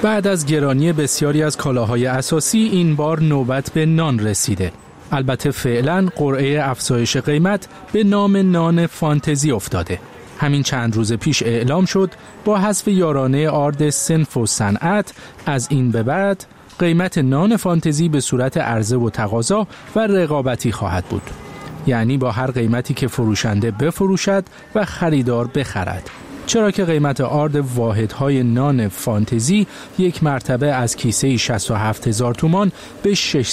بعد از گرانی بسیاری از کالاهای اساسی این بار نوبت به نان رسیده. البته فعلا قرعه افزایش قیمت به نام نان فانتزی افتاده. همین چند روز پیش اعلام شد با حذف یارانه آرد صنف و صنعت از این به بعد قیمت نان فانتزی به صورت عرضه و تقاضا و رقابتی خواهد بود. یعنی با هر قیمتی که فروشنده بفروشد و خریدار بخرد. چرا که قیمت آرد واحدهای نان فانتزی یک مرتبه از کیسه 67,000 تومان به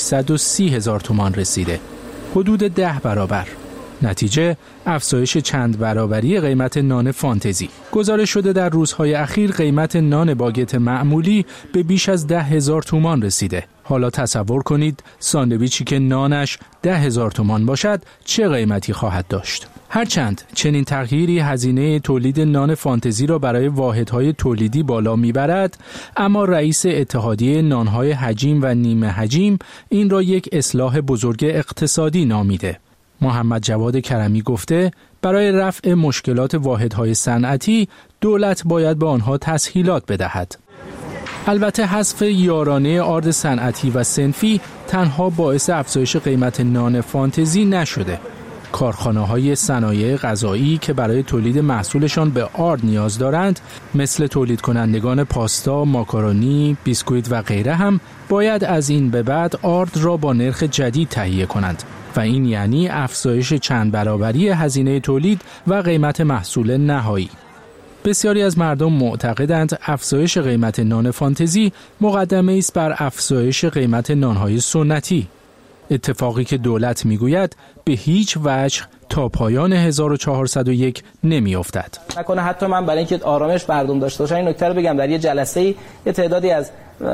630,000 تومان رسیده. حدود 10 برابر. نتیجه افزایش چند برابری قیمت نان فانتزی. گزارش شده در روزهای اخیر قیمت نان باگت معمولی به بیش از 10,000 تومان رسیده. حالا تصور کنید ساندویچی که نانش 10,000 تومان باشد چه قیمتی خواهد داشت. هرچند چنین تغییری هزینه تولید نان فانتزی را برای واحدهای تولیدی بالا میبرد، اما رئیس اتحادیه نانهای حجیم و نیمه حجیم این را یک اصلاح بزرگ اقتصادی نامیده. محمد جواد کرمی گفته برای رفع مشکلات واحدهای صنعتی دولت باید به آنها تسهیلات بدهد. البته حذف یارانه آرد صنعتی و صنفی تنها باعث افزایش قیمت نان فانتزی نشده. کارخانه‌های صنایع غذایی که برای تولید محصولشان به آرد نیاز دارند، مثل تولید کنندگان پاستا، ماکارونی، بیسکویت و غیره هم باید از این به بعد آرد را با نرخ جدید تهیه کنند و این یعنی افزایش چند برابری هزینه تولید و قیمت محصول نهایی. بسیاری از مردم معتقدند افزایش قیمت نان فانتزی مقدمه است بر افزایش قیمت نانهای سنتی. اتفاقی که دولت میگوید به هیچ وجه تا پایان 1401 نمیافتد. نکنه حتی من برای اینکه آرامش مردم داشته باشن این نکته رو بگم، در یه جلسه یه تعدادی از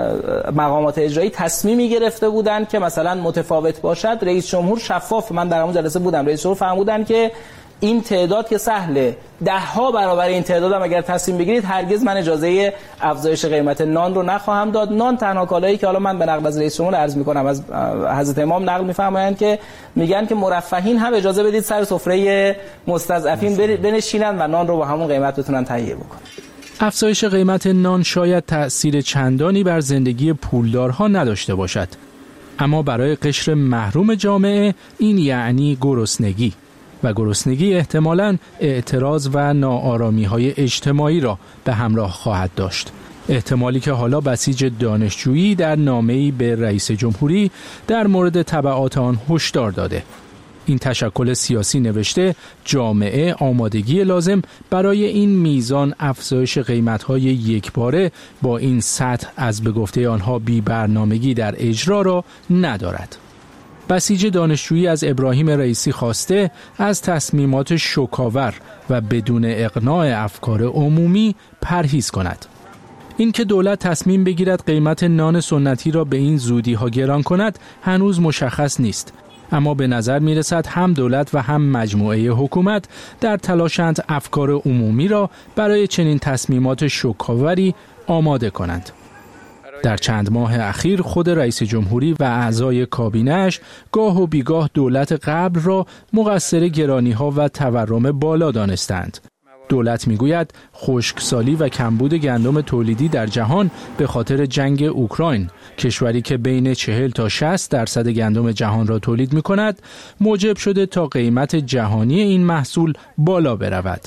مقامات اجرایی تصمیمی گرفته بودن که مثلا متفاوت باشد. رئیس جمهور شفاف، من در اون جلسه بودم، رئیس جمهور فرمودن که این تعداد که سهله 10 برابر این تعداد هم اگر تصمیم بگیرید هرگز من اجازه افزایش قیمت نان رو نخواهم داد. نان تنها کالایی که حالا من به نقل از رئیس جمهور عرض می‌کنم، از حضرت امام نقل می‌فرمایند که میگن که مرفهین هم اجازه بدید سر سفره مستضعفین بنشینن و نان رو با همون قیمت بتونن تهیه بکنن. افزایش قیمت نان شاید تأثیر چندانی بر زندگی پولدارها نداشته باشد، اما برای قشر محروم جامعه این یعنی گرسنگی و گرسنگی احتمالاً اعتراض و ناآرامی‌های اجتماعی را به همراه خواهد داشت. احتمالی که حالا بسیج دانشجویی در نامه‌ای به رئیس جمهوری در مورد تبعات آن هشدار داده. این تشکل سیاسی نوشته جامعه آمادگی لازم برای این میزان افزایش قیمت‌های یکباره با این سطح از به گفته آنها بی برنامگی در اجرا را ندارد. بسیج دانشجویی از ابراهیم رئیسی خواسته از تصمیمات شوکاور و بدون اقناع افکار عمومی پرهیز کند. این که دولت تصمیم بگیرد قیمت نان سنتی را به این زودی ها گران کند هنوز مشخص نیست، اما به نظر می رسد هم دولت و هم مجموعه حکومت در تلاشند افکار عمومی را برای چنین تصمیمات شوکاوری آماده کنند. در چند ماه اخیر خود رئیس جمهوری و اعضای کابینه‌اش گاه و بیگاه دولت قبل را مقصر گرانی‌ها و تورم بالا دانستند. دولت میگوید خشکسالی و کمبود گندم تولیدی در جهان به خاطر جنگ اوکراین، کشوری که بین 40 تا 60% گندم جهان را تولید می‌کند، موجب شده تا قیمت جهانی این محصول بالا برود.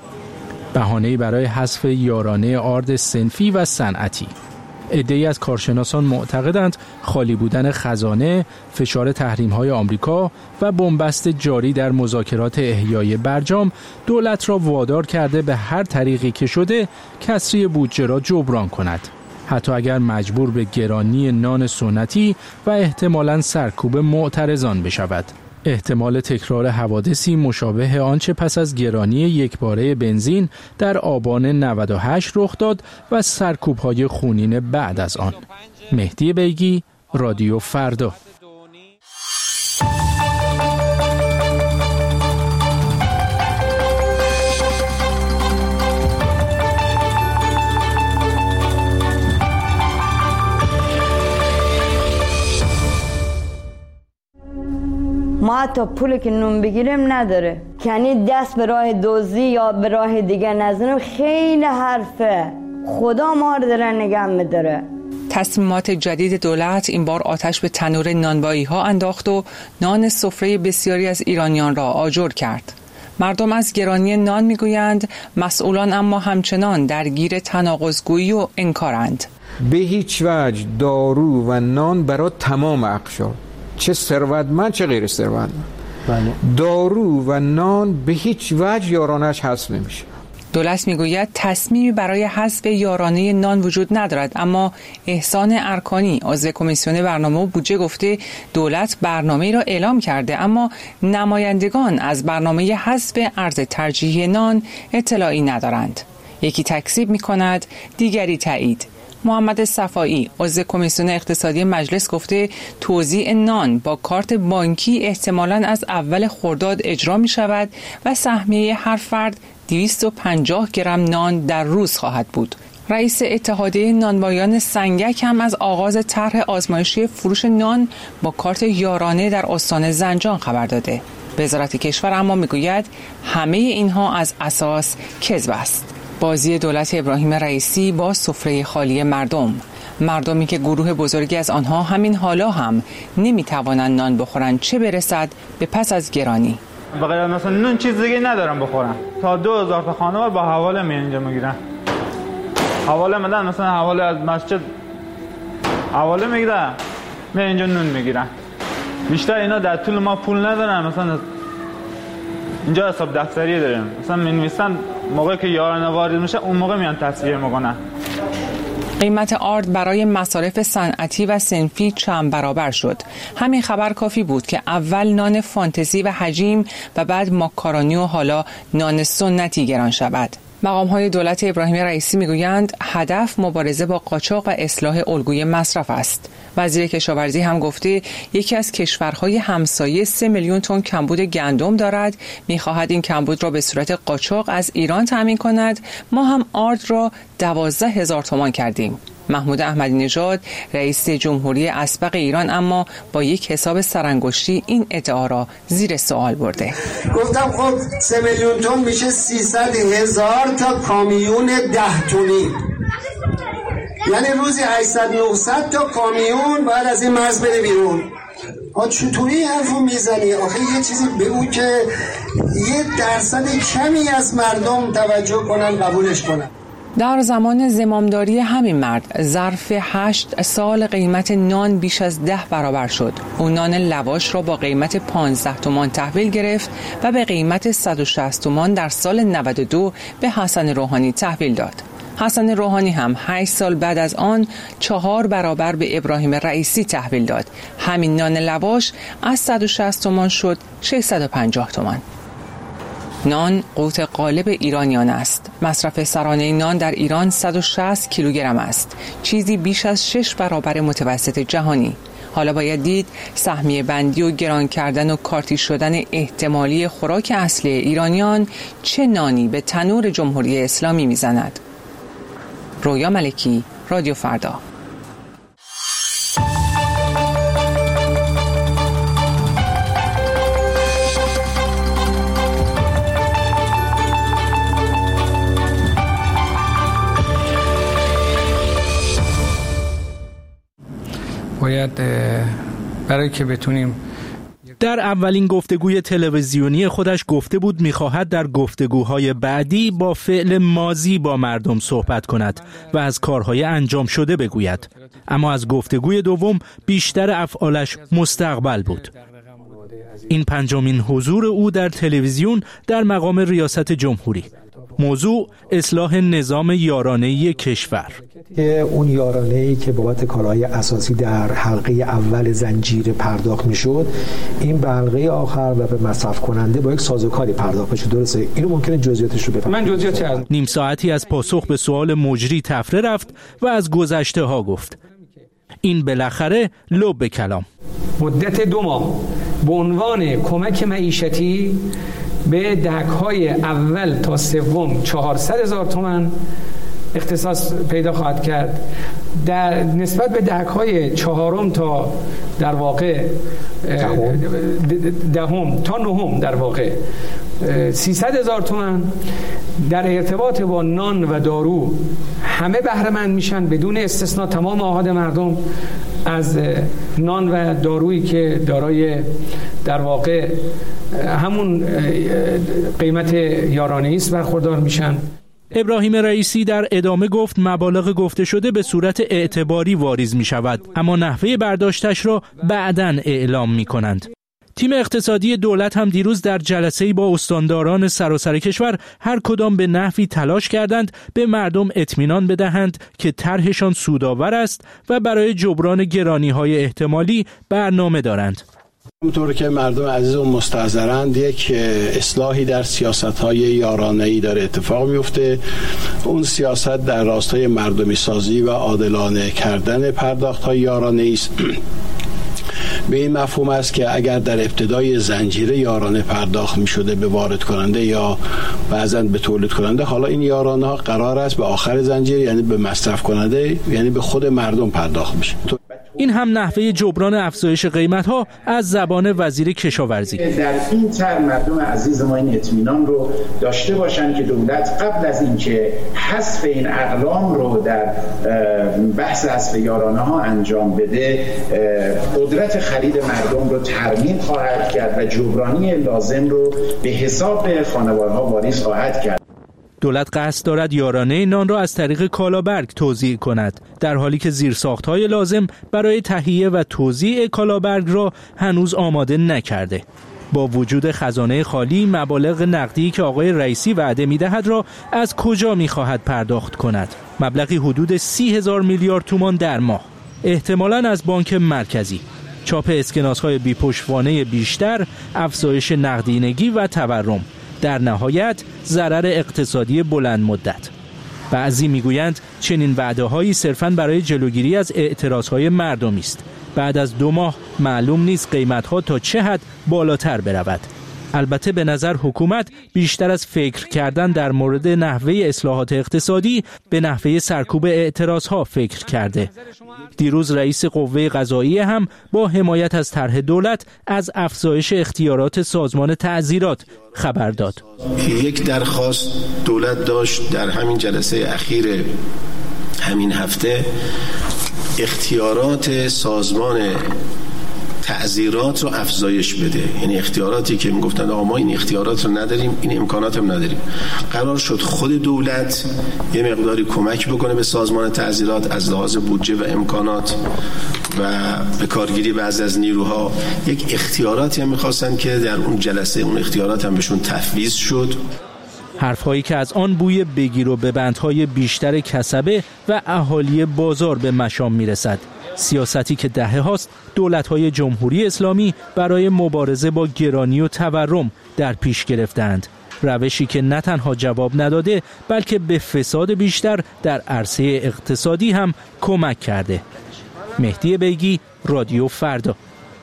بهانه‌ای برای حذف یارانه آرد صنفی و صنعتی. عده‌ای از کارشناسان معتقدند خالی بودن خزانه، فشار تحریم‌های آمریکا و بنبست جاری در مذاکرات احیای برجام دولت را وادار کرده به هر طریقی که شده کسری بودجه را جبران کند، حتی اگر مجبور به گرانی نان سنتی و احتمالاً سرکوب معترضان بشود. احتمال تکرار حوادثی مشابه آنچه پس از گرانی یکباره بنزین در آبان 98 رخ داد و سرکوب‌های خونین بعد از آن. مهدی بیگی، رادیو فردا. ما حتی پولی که نون بگیریم نداره، یعنی دست به راه دزدی یا به راه دیگه نزنیم. خیلی حرفه خدا ما رو داره نگه می‌داره. تصمیمات جدید دولت این بار آتش به تنور نانوایی ها انداخت و نان سفره بسیاری از ایرانیان را آجر کرد. مردم از گرانی نان میگویند، مسئولان اما همچنان درگیر تناقض‌گویی و انکارند. به هیچ وجه دارو و نان برای تمام اقشار، چه ثروتمند چه غیر ثروتمند، دارو و نان به هیچ وجه یارانش حذف نمیشه. دولت میگوید تصمیمی برای حذف یارانه نان وجود ندارد، اما احسان ارکانی عضو کمیسیون برنامه و بودجه گفته دولت برنامه‌ای را اعلام کرده، اما نمایندگان از برنامه حذف ارز ترجیحی نان اطلاعی ندارند. یکی تکذیب می‌کند، دیگری تایید. محمد صفایی عضو کمیسیون اقتصادی مجلس گفته توزیع نان با کارت بانکی احتمالاً از اول خرداد اجرا می شود و سهمیه هر فرد 250 گرم نان در روز خواهد بود. رئیس اتحادیه نانوایان سنگک هم از آغاز طرح آزمایشی فروش نان با کارت یارانه در استان زنجان خبر داده. وزارت کشور اما میگوید همه اینها از اساس کذب است. بازی دولت ابراهیم رئیسی با سفره خالی مردمی که گروه بزرگی از آنها همین حالا هم نمیتوانند نان بخورند، چه برسد به پس از گرانی. بغیر مثلا نون چیز دیگه ندارم بخورم. تا 2000 تا خانوار با حواله می اینجا میگیرن. حواله میدن، مثلا حواله از مسجد حواله میگیرن، می اینجا نون میگیرن. بیشتر اینا در طول ما پول ندارن، مثلا اینجا حساب دفتری داریم، مثلا می‌نویسن موقعی که یارانه وارد میشه اون موقع میان تصویه میکنن. قیمت آرد برای مصارف صنعتی و صنفی چند برابر شد. همین خبر کافی بود که اول نان فانتزی و حجیم و بعد ماکارونی و حالا نان سنتی گران شود. مقام‌های دولت ابراهیم رئیسی میگویند هدف مبارزه با قاچاق و اصلاح الگوی مصرف است. وزیر کشاورزی هم گفته یکی از کشورهای همسایه 3 میلیون تن کمبود گندم دارد، می‌خواهد این کمبود را به صورت قاچاق از ایران تامین کند. ما هم آرد را 12,000 تومان کردیم. محمود احمدی نژاد رئیس جمهوری اسبق ایران اما با یک حساب سرانگشتی این ادعا را زیر سوال برده. گفتم خب 3 میلیون تن میشه 300,000 تا کامیون 10 تنی، یعنی روزی 800-900 تا کامیون باید از این مرز بره بیرون. چطوری حرفو میزنی؟ آخه یه چیزی بگو که 1% کمی از مردم توجه کنن، قبولش کنن. در زمان زمامداری همین مرد ظرف 8 سال قیمت نان بیش از 10 برابر شد. او نان لواش را با قیمت 15 تومان تحویل گرفت و به قیمت 160 تومان در سال 92 به حسن روحانی تحویل داد. حسن روحانی هم 8 سال بعد از آن 4 برابر به ابراهیم رئیسی تحویل داد. همین نان لواش از 160 تومان شد 650 تومان. نان قوت غالب ایرانیان است. مصرف سرانه نان در ایران 160 کیلوگرم است، چیزی بیش از 6 برابر متوسط جهانی. حالا باید دید سهمیه بندی و گران کردن و کارتی شدن احتمالی خوراک اصلی ایرانیان چه نانی به تنور جمهوری اسلامی میزند. رویا ملکی، رادیو فردا. باید برای که بتونیم در اولین گفتگوی تلویزیونی خودش گفته بود می‌خواهد در گفتگوهای بعدی با فعل ماضی با مردم صحبت کند و از کارهای انجام شده بگوید. اما از گفتگوی دوم بیشتر افعالش مستقبل بود. این 5مین حضور او در تلویزیون در مقام ریاست جمهوری. موضوع اصلاح نظام یارانه‌ای کشور. اون یارانه‌ای که بابت کالاهای اساسی در حلقه اول زنجیره پرداخت میشد، این به حلقه آخر و به مصرف کننده با یک سازوکاری پرداخت بشه. درسته؟ اینو ممکنه جزئیاتش رو بفهمم. من جزئیات نیم ساعتی از پاسخ به سوال مجری تفره رفت و از گذشته ها گفت. این بالاخره لب به کلام. مدت 2 ماه به عنوان کمک معیشتی به دهک‌های اول تا سوم 400,000 تومان اختصاص پیدا خواهد کرد. در نسبت به دهک‌های 4 تا در واقع 10 تا 9 در واقع 300,000 تومان. در ارتباط با نان و دارو همه بهره مند میشن بدون استثنا. تمام آحاد مردم از نان و دارویی که دارای در واقع همون قیمت یارانه‌ای است برخوردار میشن. ابراهیم رئیسی در ادامه گفت مبالغ گفته شده به صورت اعتباری واریز می شود، اما نحوه برداشتش را بعداً اعلام می کنند. تیم اقتصادی دولت هم دیروز در جلسه‌ای با استانداران سراسر کشور هر کدام به نحوی تلاش کردند به مردم اطمینان بدهند که طرحشان سودآور است و برای جبران گرانی‌های احتمالی برنامه دارند. همونطور که مردم عزیز و مستحضرند، یک اصلاحی در سیاست‌های یارانه‌ای داره اتفاق میفته. اون سیاست در راستای مردمی سازی و عادلانه کردن پرداخت‌های یارانه‌ای است. به این مفهوم است که اگر در ابتدای زنجیره یارانه پرداخت می شده به وارد کننده یا بعضاً به تولید کننده، حالا این یارانه ها قرار است به آخر زنجیره، یعنی به مصرف کننده، یعنی به خود مردم پرداخت میشه. این هم نحوه جبران افزایش قیمت‌ها از زبان وزیر کشاورزی. در این طرح مردم عزیز ما این اطمینان رو داشته باشن که دولت قبل از اینکه حذف این اقلام رو در بحث حذف یارانه‌ها انجام بده، قدرت خرید مردم رو ترمیم خواهد کرد و جبرانی لازم رو به حساب خانوارها واریز خواهد کرد. دولت قصد دارد یارانه نان را از طریق کالابرگ توزیع کند، در حالی که زیرساخت‌های لازم برای تهیه و توزیع کالابرگ را هنوز آماده نکرده. با وجود خزانه خالی، مبالغ نقدی که آقای رئیسی وعده می‌دهد را از کجا می‌خواهد پرداخت کند؟ مبلغی حدود 30,000 میلیارد تومان در ماه، احتمالاً از بانک مرکزی. چاپ اسکناس‌های بی‌پشتوانه بیشتر، افزایش نقدینگی و تورم، در نهایت ضرر اقتصادی بلند مدت. بعضی میگویند چنین وعده‌هایی صرفاً برای جلوگیری از اعتراضهای مردمی است. بعد از 2 ماه معلوم نیست قیمت‌ها تا چه حد بالاتر برود. البته به نظر حکومت بیشتر از فکر کردن در مورد نحوه اصلاحات اقتصادی به نحوه سرکوب اعتراضها فکر کرده. دیروز رئیس قوه قضاییه هم با حمایت از طرح دولت از افزایش اختیارات سازمان تعزیرات خبر داد. یک درخواست دولت داشت در همین جلسه اخیر همین هفته، اختیارات سازمان تعزیرات رو افزایش بده. یعنی اختیاراتی که میگفتن آقا ما این اختیارات رو نداریم، این امکانات هم نداریم، قرار شد خود دولت یه مقداری کمک بکنه به سازمان تعزیرات از لحاظ بودجه و امکانات و به کارگیری بعضی از نیروها. یک اختیاراتی هم میخواستن که در اون جلسه اون اختیارات هم بهشون تفویض شد. حرفهایی که از آن بوی بگیر و ببندهای بیشتر کسبه و اهالی بازار به مشام میرسد. سیاستی که دهه هاست دولت‌های جمهوری اسلامی برای مبارزه با گرانی و تورم در پیش گرفتند. روشی که نه تنها جواب نداده بلکه به فساد بیشتر در عرصه اقتصادی هم کمک کرده. مهدی بیگی، رادیو فردا.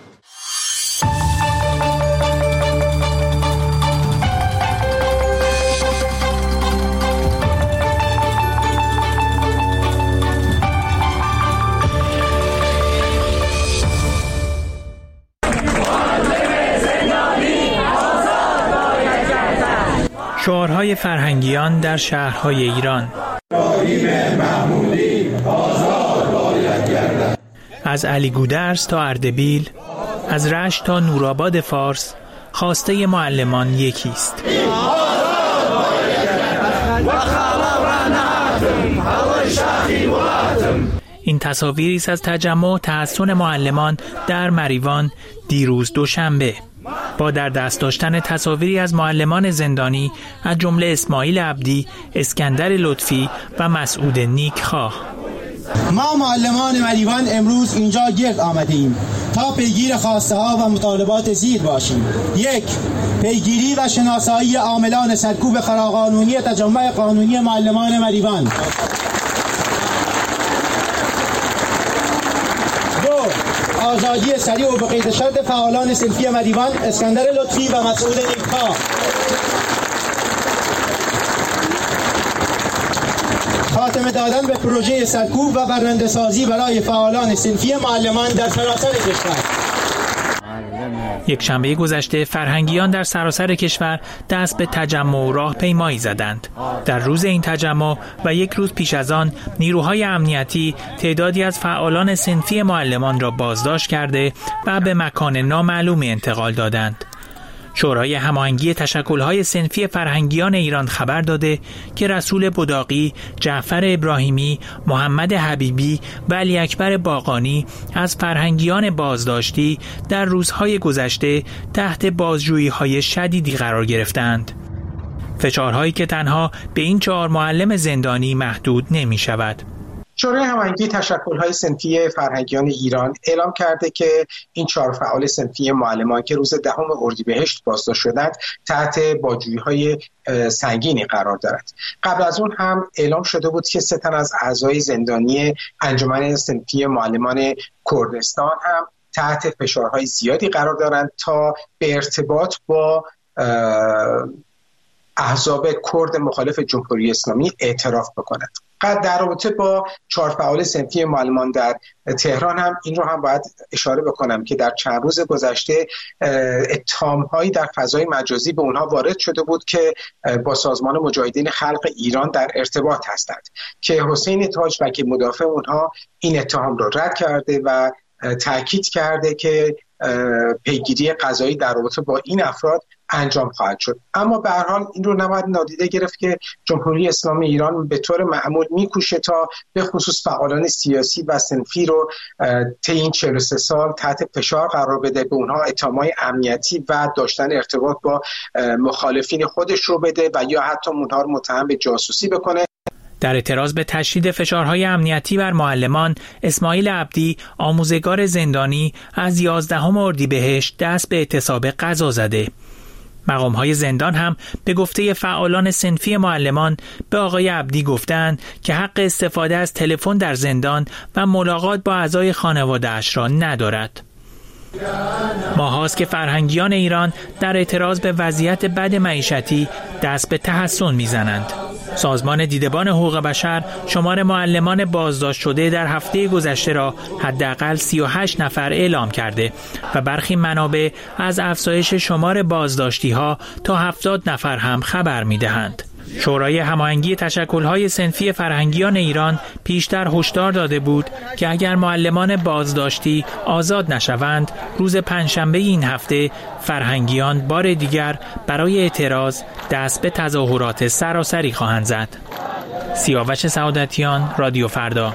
شعارهای فرهنگیان در شهرهای ایران. از علی گودرز تا اردبیل، از رشت تا نورآباد فارس، خواسته معلمان یکیست. این تصاویری است از تجمع تحصن معلمان در مریوان دیروز دوشنبه، با در دست داشتن تصاویری از معلمان زندانی از جمله اسماعیل عبدی، اسکندر لطفی و مسعود نیکخواه. ما معلمان مریوان امروز اینجا گرد آمدیم تا پیگیر خواسته ها و مطالبات زیر باشیم. 1. پیگیری و شناسایی عاملان سرکوب فراقانونی تجمع قانونی معلمان مریوان. 2. آزادی سریع و به قید شرط فعالان سلفی مریوان اسکندر لطفی و مسعود نیکخواه. خاتمه دادن به پروژه سرکوب و برنده سازی برای فعالان سلفی معلمان در سراسر کشور. یک شنبه گذشته فرهنگیان در سراسر کشور دست به تجمع و راهپیمایی زدند. در روز این تجمع و یک روز پیش از آن نیروهای امنیتی تعدادی از فعالان صنفی معلمان را بازداشت کرده و به مکان نامعلومی انتقال دادند. شورای هماهنگی تشکل‌های صنفی فرهنگیان ایران خبر داده که رسول بداقی، جعفر ابراهیمی، محمد حبیبی و علی اکبر باقانی از فرهنگیان بازداشتی در روزهای گذشته تحت بازجویی‌های شدیدی قرار گرفتند. فشارهایی که تنها به این 4 معلم زندانی محدود نمی‌شود. شورای هماهنگی تشکل‌های صنفی فرهنگیان ایران اعلام کرده که این 4 فعال صنفی معلمان که روز 10 اردیبهشت بازداشت شدند تحت بازجویی‌های سنگینی قرار دارد. قبل از اون هم اعلام شده بود که 3 تن از اعضای زندانی انجمن صنفی معلمان کردستان هم تحت فشارهای زیادی قرار دارند تا به ارتباط با احزاب کرد مخالف جمهوری اسلامی اعتراف بکنند. در رابطه با 4 فعال صنفی معلمان در تهران هم این رو هم باید اشاره بکنم که در چند روز گذشته اتهام‌هایی در فضای مجازی به اونها وارد شده بود که با سازمان مجاهدین خلق ایران در ارتباط هستند که حسین تاجبکی مدافع اونها این اتهام رو رد کرده و تاکید کرده که پیگیری قضایی در رابطه با این افراد انجام خواهد شد. اما به هر حال این رو نباید نادیده گرفت که جمهوری اسلامی ایران به طور معمول میکوشه تا به خصوص فعالان سیاسی و صنفی رو طی این 43 سال تحت فشار قرار بده، به اونها اتهامات امنیتی و داشتن ارتباط با مخالفین خودش رو بده و یا حتی اونها رو متهم به جاسوسی بکنه. در اعتراض به تشدید فشارهای امنیتی بر معلمان، اسماعیل عبدی، آموزگار زندانی، از 11 اردیبهشت دست به اعتصاب غذا زده. مقام‌های زندان هم به گفته فعالان صنفی معلمان به آقای عبدی گفتند که حق استفاده از تلفن در زندان و ملاقات با اعضای خانواده‌اش را ندارد. ماهاست که فرهنگیان ایران در اعتراض به وضعیت بد معیشتی دست به تحسن میزنند. سازمان دیدبان حقوق بشر شمار معلمان بازداشت شده در هفته گذشته را حداقل 38 نفر اعلام کرده و برخی منابع از افزایش شمار بازداشتی ها تا 70 نفر هم خبر میدهند. شورای هماهنگی تشکل‌های صنفی فرهنگیان ایران پیشتر هشدار داده بود که اگر معلمان بازداشتی آزاد نشوند، روز پنجشنبه این هفته فرهنگیان بار دیگر برای اعتراض دست به تظاهرات سراسری خواهند زد. سیاوش سعادتیان، رادیو فردا.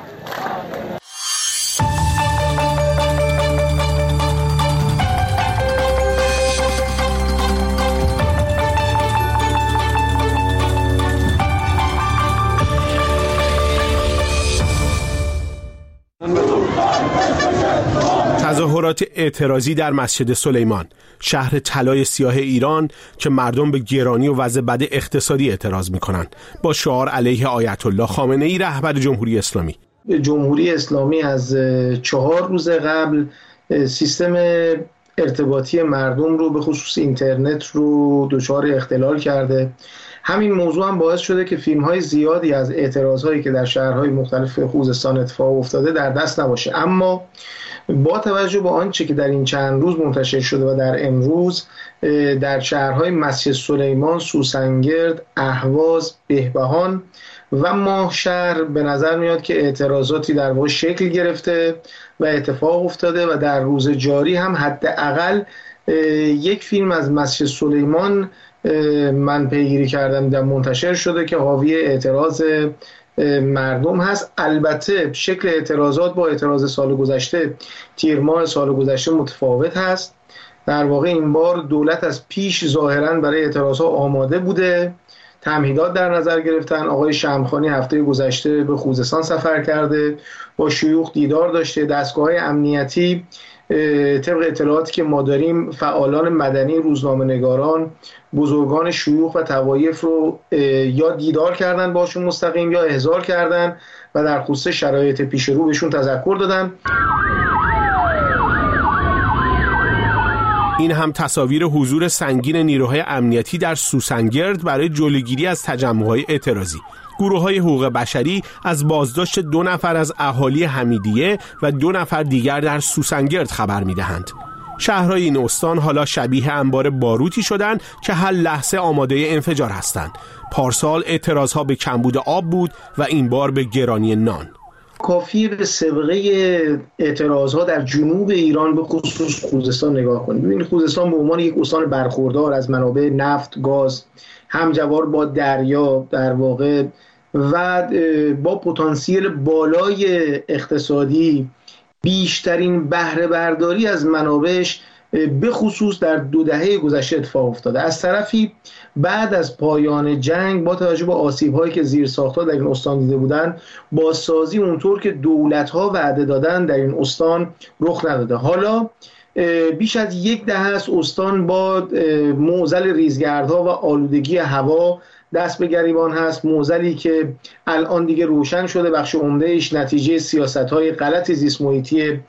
تظاهرات اعتراضی در مسجد سلیمان، شهر طلای سیاه ایران که مردم به گرانی و وضع بد اقتصادی اعتراض می‌کنند، با شعار علیه آیت الله خامنه‌ای رهبر جمهوری اسلامی. جمهوری اسلامی از 4 روز قبل سیستم ارتباطی مردم رو به خصوص اینترنت رو دچار اختلال کرده. همین موضوع هم باعث شده که فیلم‌های زیادی از اعتراض‌هایی که در شهرهای مختلف خوزستان اتفاق افتاده در دست نباشه. اما با توجه به آنچه که در این چند روز منتشر شده و در امروز در شهرهای مسجد سلیمان، سوسنگرد، اهواز، بهبهان و ماهشهر به نظر میاد که اعتراضاتی در واقع شکل گرفته و اتفاق افتاده و در روز جاری هم حداقل یک فیلم از مسجد سلیمان من پیگیری کردم در منتشر شده که حاوی اعتراض مردم هست. البته شکل اعتراضات با اعتراض سال گذشته، تیر ماه سال گذشته متفاوت هست. در واقع این بار دولت از پیش ظاهراً برای اعتراضات آماده بوده، تمهیدات در نظر گرفتن. آقای شمخانی هفته گذشته به خوزستان سفر کرده، با شیوخ دیدار داشته. دستگاه امنیتی طبق اطلاعاتی که ما داریم فعالان مدنی، روزنامه‌نگاران، بزرگان شیوخ و طوایف رو یا دیدار کردن باشون مستقیم یا احضار کردن و در خصوص شرایط پیش رو بهشون تذکر دادن. این هم تصاویر حضور سنگین نیروهای امنیتی در سوسنگرد برای جلوگیری از تجمع‌های اعتراضی. گروه‌های حقوق بشری از بازداشت 2 نفر از اهالی حمیدیه و 2 نفر دیگر در سوسنگرد خبر می‌دهند. شهرهای این استان حالا شبیه انبار باروتی شدند که هر لحظه آماده انفجار هستند. پارسال اعتراضها به کمبود آب بود و این بار به گرانی نان. کافیه به سابقه اعتراضها در جنوب ایران به خصوص خوزستان نگاه کنید. ببینید خوزستان به عنوان یک استان برخوردار از منابع نفت، گاز، همجوار با دریا در واقع و با پتانسیل بالای اقتصادی، بیشترین بهره برداری از منابعش به خصوص در 2 دهه گذشته اتفاق افتاده. از طرفی بعد از پایان جنگ با توجه به آسیب‌هایی که زیرساخت‌ها در این استان دیده بودند، بازسازی اونطور که دولت‌ها وعده دادن در این استان رخ نداده. حالا بیش از 1 دهه است استان با معضل ریزگردها و آلودگی هوا دست به گریبان هست. معضلی که الان دیگه روشن شده، بخش عمده‌اش نتیجه سیاست‌های غلط زیست محیطی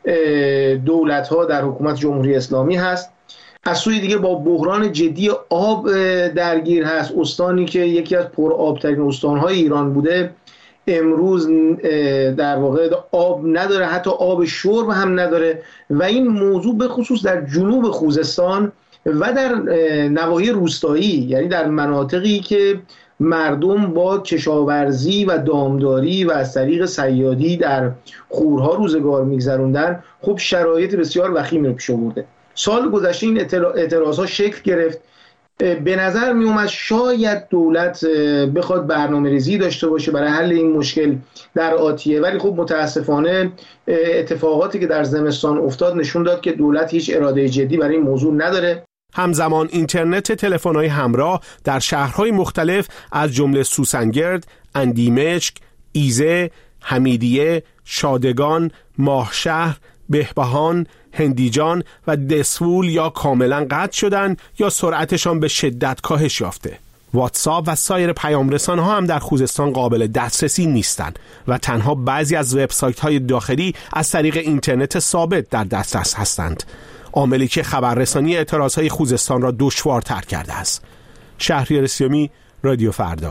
دولت‌ها در حکومت جمهوری اسلامی هست. از سوی دیگه با بحران جدی آب درگیر هست. استانی که یکی از پرآب‌ترین استان‌های ایران بوده امروز در واقع آب نداره، حتی آب شرب هم نداره و این موضوع به خصوص در جنوب خوزستان و در نواحی روستایی، یعنی در مناطقی که مردم با کشاورزی و دامداری و از طریق صیادی در خورها روزگار می‌گذروندن، خب شرایط بسیار وخیمی رو پیش آورده. سال گذشته این اعتراضها شکل گرفت. به نظر می اومد شاید دولت بخواد برنامه‌ریزی داشته باشه برای حل این مشکل در آتیه، ولی خب متاسفانه اتفاقاتی که در زمستان افتاد نشون داد که دولت هیچ اراده جدی برای این موضوع نداره. همزمان اینترنت تلفن‌های همراه در شهرهای مختلف از جمله سوسنگرد، اندیمشک، ایزه، حمیدیه، شادگان، ماهشهر، بهبهان، هندیجان و دسفول یا کاملا قطع شدن یا سرعتشان به شدت کاهش یافته. واتساپ و سایر پیام‌رسان‌ها هم در خوزستان قابل دسترسی نیستند و تنها بعضی از وبسایت‌های داخلی از طریق اینترنت ثابت در دسترس هستند. عاملی که خبررسانی اعتراضهای خوزستان را دشوارتر کرده است. شهریار سیامی، رادیو فردا.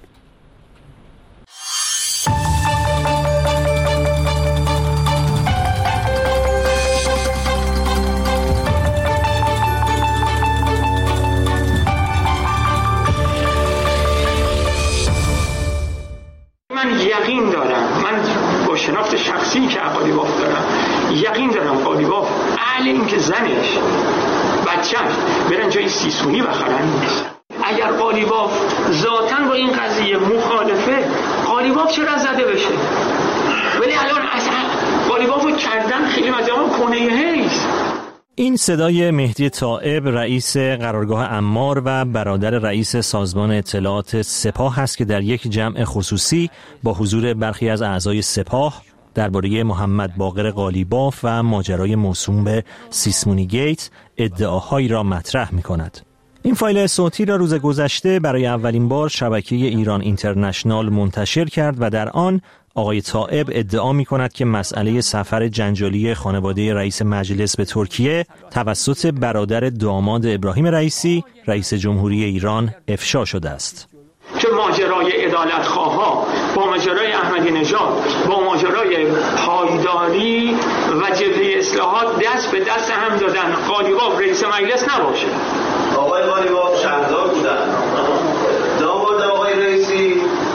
یقین دارم، من با شناخت شخصی که قالیباف دارم یقین دارم قالیباف اهل این که زنش بچه‌ش برن جای سیسونی بخرن نیست. اگر قالیباف ذاتاً با این قضیه مخالفه، قالیباف چرا زده بشه؟ ولی الان اصلا قالیبافو کردن خیلی مجموعه کنه هیست. این صدای مهدی طائب، رئیس قرارگاه عمار و برادر رئیس سازمان اطلاعات سپاه است که در یک جمع خصوصی با حضور برخی از اعضای سپاه درباره محمد باقر قالیباف و ماجرای موسوم به سیسمونی گیت ادعاهایی را مطرح می‌کند. این فایل صوتی را روز گذشته برای اولین بار شبکه ایران اینترنشنال منتشر کرد و در آن آقای طائب ادعا می کند که مسئله سفر جنجالی خانواده رئیس مجلس به ترکیه توسط برادر داماد ابراهیم رئیسی، رئیس جمهوری ایران افشا شده است. که ماجرای عدالتخواها با ماجرای احمدی نژاد با ماجرای پایداری و جبهه اصلاحات دست به دست هم دادن، قالیباف رئیس مجلس نباشه. آقای قالیباف شهردار بودن، داماد آقای رئیسی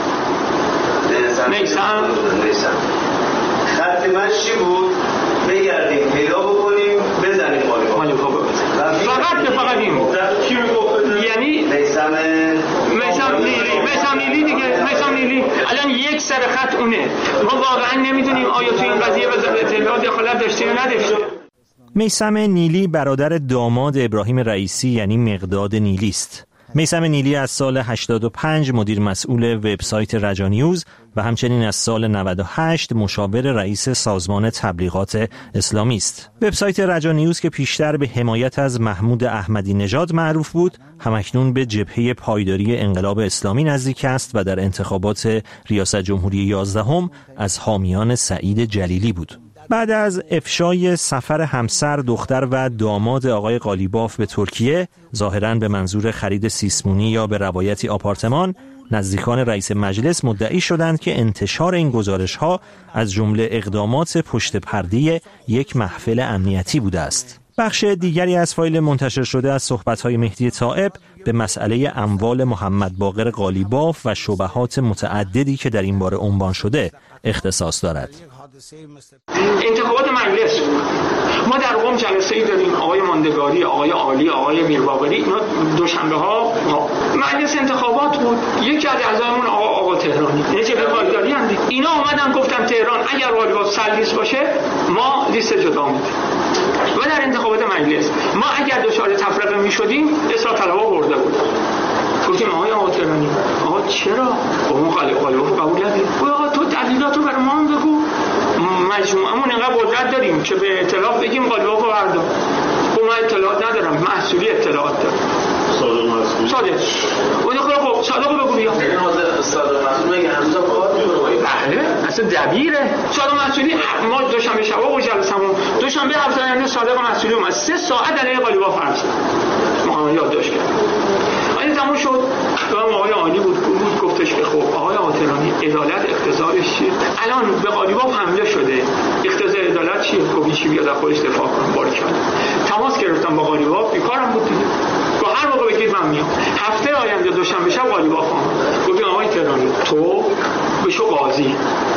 نیسم. خط مشی بود، بگردیم پیدا بکنیم بزنیم قالیباف فقط این یعنی میثم نیلی دیگه. میثم نیلی الان یک سر خط اونه. ما واقعا نمیدونیم آیا تو این قضیه وزارت اطلاعات دخالت داشته یا نداشته. میثم نیلی برادر داماد ابراهیم رئیسی یعنی مقداد نیلی است. میثم نیلی از سال 85 مدیر مسئول وبسایت رجانیوز و همچنین از سال 98 مشاور رئیس سازمان تبلیغات اسلامی است. وبسایت رجانیوز که پیشتر به حمایت از محمود احمدی نژاد معروف بود، همکنون به جبهه پایداری انقلاب اسلامی نزدیک است و در انتخابات ریاست جمهوری 11 از حامیان سعید جلیلی بود. بعد از افشای سفر همسر، دختر و داماد آقای قالیباف به ترکیه، ظاهراً به منظور خرید سیسمونی یا به روایتی آپارتمان، نزدیکان رئیس مجلس مدعی شدند که انتشار این گزارش‌ها از جمله اقدامات پشت پرده یک محفل امنیتی بوده است. بخش دیگری از فایل منتشر شده از صحبت‌های مهدی طائب به مسئله اموال محمد باقر قالیباف و شبهات متعددی که در این باره عنوان شده اختصاص دارد. انتخابات مجلس ما در قم جلسه‌ای داریم، آقای ماندگاری، آقای عالی، آقای میرباقری، اینا دوشنبه ها مجلس انتخابات بود. یکی از اعضایمون آقا تهرانی نجیب پایداری اند، اینا اومدن گفتن تهران اگر قالیباف سرلیست باشه ما لیست جدا میدیم. و در انتخابات مجلس ما اگر دچار تفرقه میشدیم اصلاح طلبها برده بود. گفتیم آقا تهرانی آقا چرا اون قالیباف قبول ندید؟ آقا تو دلیلاتو برای ما بگو، مجموعمون اینقدر قدرت داریم که به اطلاع بگیم قالیباف بردار. ما اطلاعات ندارم، محصولی اطلاعات دارم. صادق خب صادق بگو بیا. صادق محصولی میگه هنوز هم کار میکنه. بله اصلا دبیره. صادق محصولی ما دوشنبه شب و جلسمون دوشنبه هفته آینده صادق محصولی اومد 3 ساعت علیه قالیباف حرف زد. ما یادداشت کردیم. این تموم شد. آقای عالی بود گفتش که خب آقای آتلانی عدالت اقتضارش چیه؟ الان به قالیباف حمله شده، اقتضای عدالت چیه؟ خب چی بیاد از خودش دفاع کنه. باریکلا. تماس گرفتم با قالیباف، بیکارم بود دیگه. با هر موقع بگید من میام. هفته آینده دوشنبه شب قالیباف اومد. گفتم آقای تهرانی تو بشو قاضی.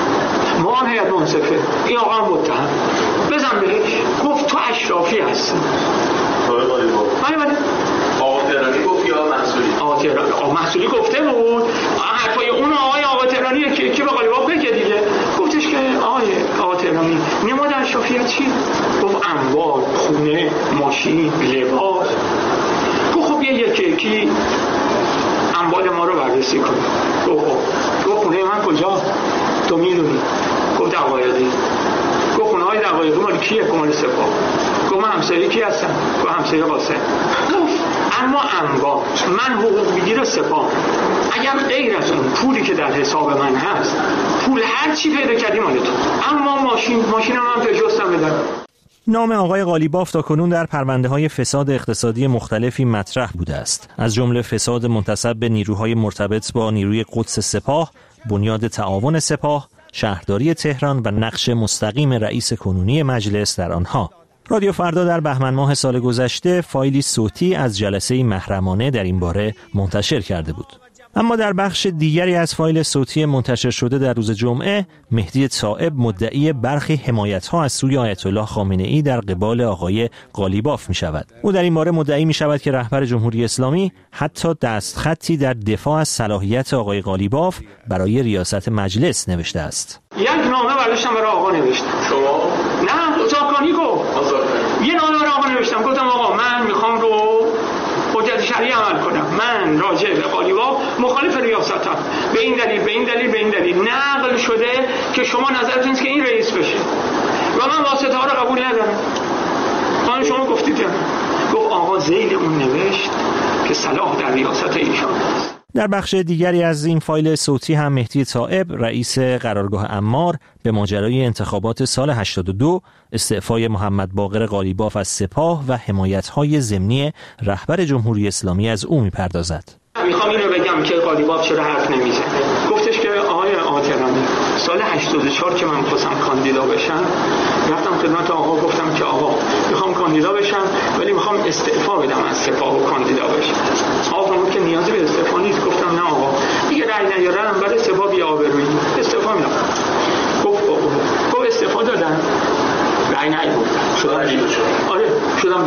ما هم هیئت منصفه. این آقا هم متهم. بزن بهش. گفت تو اشرافی هستی. آقای قالیباف. آقا تهرانی گفت یا محصولی؟ آقا محصولی گفته بود. حرفای اون آقا تهرانیه که به قالیباف بگه دیگه. گفتش که آقا تهرانی نماد اشرافیت چی؟ گفت انبار، خونه، ماشین، لباس. گفت خب یکی اموال ما رو بررسی کن. گفت خونه من کجا؟ تو میدونی. گفت دقایقی. گفت خونه های دقایقی مال کیه؟ مال سپاه. گفت من همسایه کی هستم؟ گفت همسایه قاسم. اما انبار من حقوق بگیر سپاه، اگر غیر از اون پولی که در حساب من هست پول هر چی پیدا کردی مال تو، اما ماشینم من پژوستم بدم. نام آقای قالیباف تاکنون در پرونده‌های فساد اقتصادی مختلفی مطرح بوده است، از جمله فساد منتسب به نیروهای مرتبط با نیروی قدس سپاه، بنیاد تعاون سپاه، شهرداری تهران و نقش مستقیم رئیس کنونی مجلس در آنها. رادیو فردا در بهمن ماه سال گذشته فایلی صوتی از جلسه محرمانه در این باره منتشر کرده بود. اما در بخش دیگری از فایل صوتی منتشر شده در روز جمعه، مهدی طائب مدعی برخی حمایت‌ها از سوی آیت الله خامنه‌ای در قبال آقای قالیباف می‌شود. او در این باره مدعی می‌شود که رهبر جمهوری اسلامی حتی دستخطی در دفاع از صلاحیت آقای قالیباف برای ریاست مجلس نوشته است. یک نامه برداشتم برای آقا نوشتم. شما؟ نه، زاکانی گفت. یه نامه برای آقا نوشتم. گفتم آقا من می‌خوام رو حجت شرعی عمل کنم. من راجع به قالیباف مخالف ریاستم. به این دلیل نقل شده که شما نظرتون است که این رئیس بشه. و من واسطه ها رو قبول ندارم. خانم شما گفتید گفت آقا ذیل اون نوشت که صلاح در ریاست ایشان است. در بخش دیگری از این فایل صوتی هم مهدی طائب رئیس قرارگاه عمار به ماجرای انتخابات سال 82 استعفای محمد باقر قالیباف از سپاه و حمایت‌های ضمنی رهبر جمهوری اسلامی از او می‌پردازد. میخوام اینو بگم که قالیباف چرا حرف نمیزنه. گفتش که آقای آترانی سال 84 که من خواستم کاندیدا بشم رفتم خدمت آقا گفتم که آقا میخوام کاندیدا بشم ولی میخوام استعفا بدم از سپاه و کاندیدا بشم. آقا فرمود که نیازی به استعفا نیست. گفتم نه آقا دیگه رأی نیارم برای سپاه بی آبرویی استعفا میدم. گفت استعفا دادن رأی نیاوردم. شدم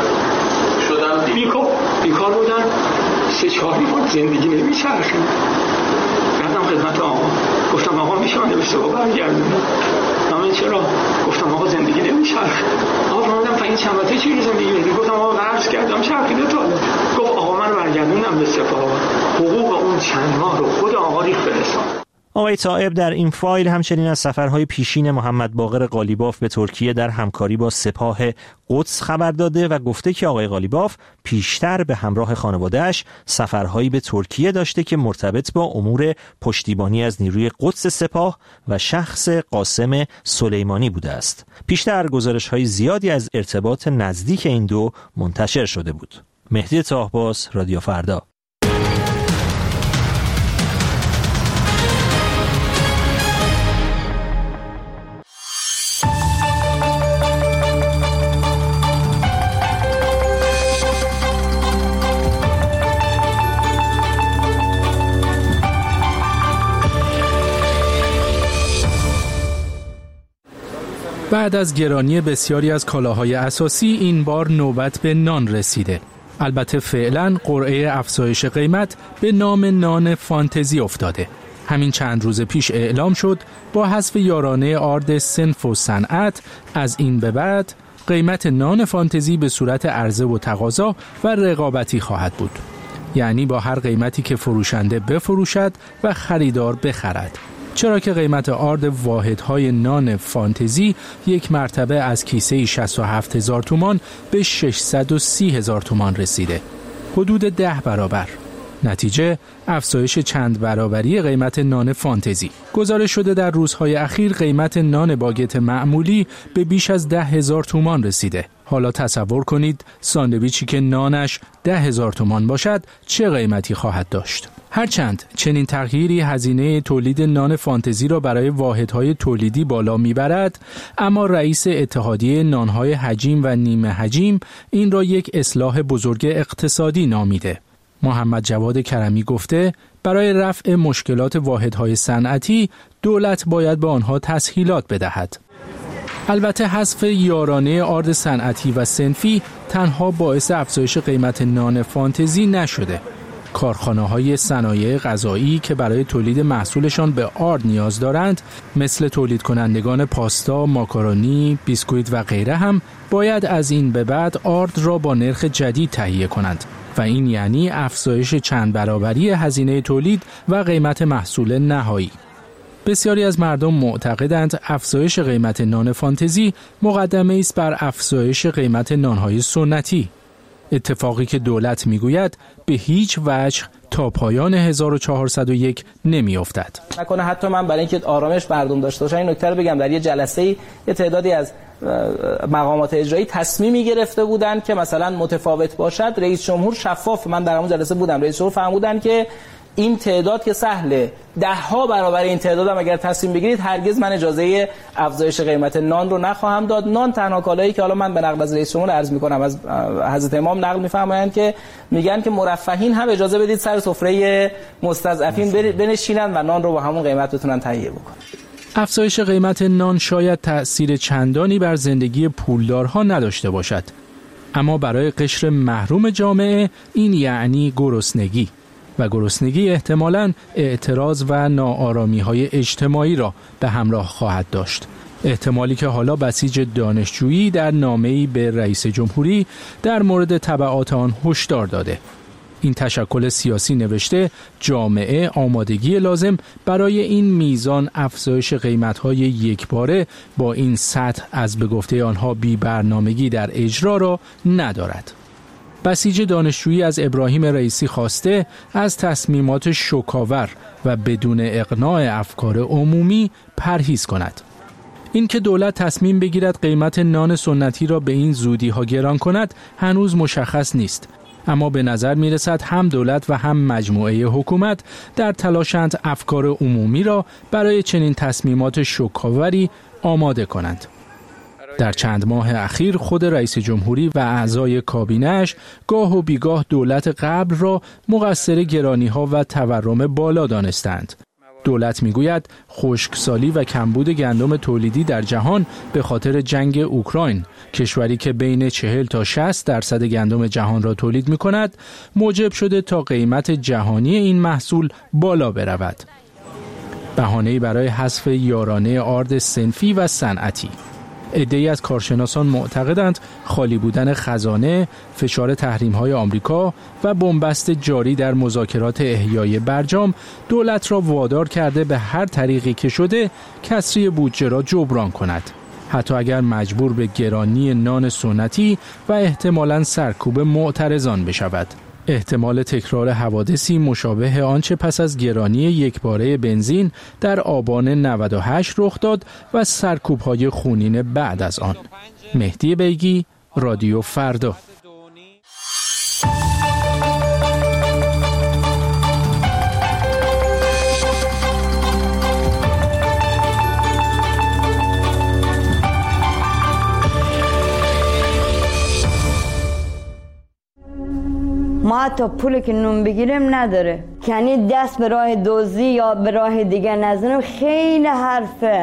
بیکار بودن 3-4 ماه زندگی نمیچرخه. رفتم خدمت آقا گفتم آقا میشه من به سپاه برگردونم؟ من چرا؟ گفتم آقا زندگی نمیچرخه. آقا فرمودم این چند وقته چی زندگی نمیچرخه؟ گفتم آقا قرض کردم چرخیده تا حالا. گفت آقا من برگردونم به سپاه، حقوق اون چند ماه رو خود آقا ریخت فرستاد. آقای طائب در این فایل همچنین از سفرهای پیشین محمد باقر قالیباف به ترکیه در همکاری با سپاه قدس خبر داده و گفته که آقای قالیباف پیشتر به همراه خانواده‌اش سفرهایی به ترکیه داشته که مرتبط با امور پشتیبانی از نیروی قدس سپاه و شخص قاسم سلیمانی بوده است. پیشتر گزارش‌های زیادی از ارتباط نزدیک این دو منتشر شده بود. مهدی طاهباز، رادیو فردا. بعد از گرانی بسیاری از کالاهای اساسی این بار نوبت به نان رسیده. البته فعلا قرعه افزایش قیمت به نام نان فانتزی افتاده. همین چند روز پیش اعلام شد با حذف یارانه آرد صنف و صنعت از این به بعد قیمت نان فانتزی به صورت عرضه و تقاضا و رقابتی خواهد بود. یعنی با هر قیمتی که فروشنده بفروشد و خریدار بخرد. چرا که قیمت آرد واحدهای نان فانتزی یک مرتبه از کیسه 67,000 تومان به 630,000 تومان رسیده. حدود 10 برابر. نتیجه افزایش چند برابری قیمت نان فانتزی. گزارش شده در روزهای اخیر قیمت نان باگت معمولی به بیش از 10,000 تومان رسیده. حالا تصور کنید ساندویچی که نانش 10,000 تومان باشد چه قیمتی خواهد داشت. هرچند چنین تغییری هزینه تولید نان فانتزی را برای واحدهای تولیدی بالا میبرد، اما رئیس اتحادیه نانهای حجیم و نیمه حجیم این را یک اصلاح بزرگ اقتصادی نامیده. محمد جواد کرمی گفته برای رفع مشکلات واحدهای صنعتی دولت باید به آنها تسهیلات بدهد. البته حذف یارانه آرد صنعتی و صنفی تنها باعث افزایش قیمت نان فانتزی نشده. کارخانه‌های صنایع غذایی که برای تولید محصولشان به آرد نیاز دارند، مثل تولید کنندگان پاستا، ماکارونی، بیسکویت و غیره هم باید از این به بعد آرد را با نرخ جدید تهیه کنند و این یعنی افزایش چند برابری هزینه تولید و قیمت محصول نهایی. بسیاری از مردم معتقدند افزایش قیمت نان فانتزی مقدمه است بر افزایش قیمت نانهای سنتی. اتفاقی که دولت میگوید به هیچ وجه تا پایان 1401 نمیافتد. نکنه حتی من برای اینکه آرامش مردم داشته باشن این نکته رو بگم، در یه جلسه یه تعدادی از مقامات اجرایی تصمیمی گرفته بودند که مثلا متفاوت باشد. رئیس جمهور شفاف، من در اون جلسه بودم، رئیس جمهور فرمودن که این تعداد که سهله 10 برابر این تعداد هم اگر تصمیم بگیرید هرگز من اجازه افزایش قیمت نان رو نخواهم داد. نان تنها کالایی که حالا من به نقل از رئیس جمهور عرض می‌کنم، از حضرت امام نقل می‌فرمایند که میگن که مرفهین هم اجازه بدید سر سفره مستضعفین بنشینن و نان رو با همون قیمت بتونن تهیه بکنن. افزایش قیمت نان شاید تأثیر چندانی بر زندگی پولدارها نداشته باشد، اما برای قشر محروم جامعه این یعنی گرسنگی و گرسنگی احتمالاً اعتراض و ناآرامی‌های اجتماعی را به همراه خواهد داشت. احتمالی که حالا بسیج دانشجویی در نامه‌ای به رئیس جمهوری در مورد تبعات آن هشدار داده. این تشکل سیاسی نوشته جامعه آمادگی لازم برای این میزان افزایش قیمت‌های یکباره با این سطح از به گفته آنها بی برنامگی در اجرا را ندارد. بسیج دانشجویی از ابراهیم رئیسی خواسته از تصمیمات شوکاور و بدون اقناع افکار عمومی پرهیز کند. اینکه دولت تصمیم بگیرد قیمت نان سنتی را به این زودی ها گران کند هنوز مشخص نیست، اما به نظر می رسد هم دولت و هم مجموعه حکومت در تلاشند افکار عمومی را برای چنین تصمیمات شوکاوری آماده کنند. در چند ماه اخیر خود رئیس جمهوری و اعضای کابینه‌اش گاه و بیگاه دولت قبل را مقصر گرانی‌ها و تورم بالا دانستند. دولت میگوید خشکسالی و کمبود گندم تولیدی در جهان به خاطر جنگ اوکراین، کشوری که بین 40 تا 60% گندم جهان را تولید می‌کند، موجب شده تا قیمت جهانی این محصول بالا برود. بهانه‌ای برای حذف یارانه آرد صنفی و صنعتی. عده‌ای از کارشناسان معتقدند خالی بودن خزانه، فشار تحریم‌های آمریکا و بنبست جاری در مذاکرات احیای برجام دولت را وادار کرده به هر طریقی که شده کسری بودجه را جبران کند، حتی اگر مجبور به گرانی نان سنتی و احتمالاً سرکوب معترضان بشود. احتمال تکرار حوادثی مشابه آنچه پس از گرانی یکباره بنزین در آبان 98 رخ داد و سرکوب‌های خونین بعد از آن. مهدی بیگی، رادیو فردا. ما حتی پولی که نون بگیریم نداره، یعنی دست به راه دزدی یا به راه دیگه نزنیم. خیلی حرفه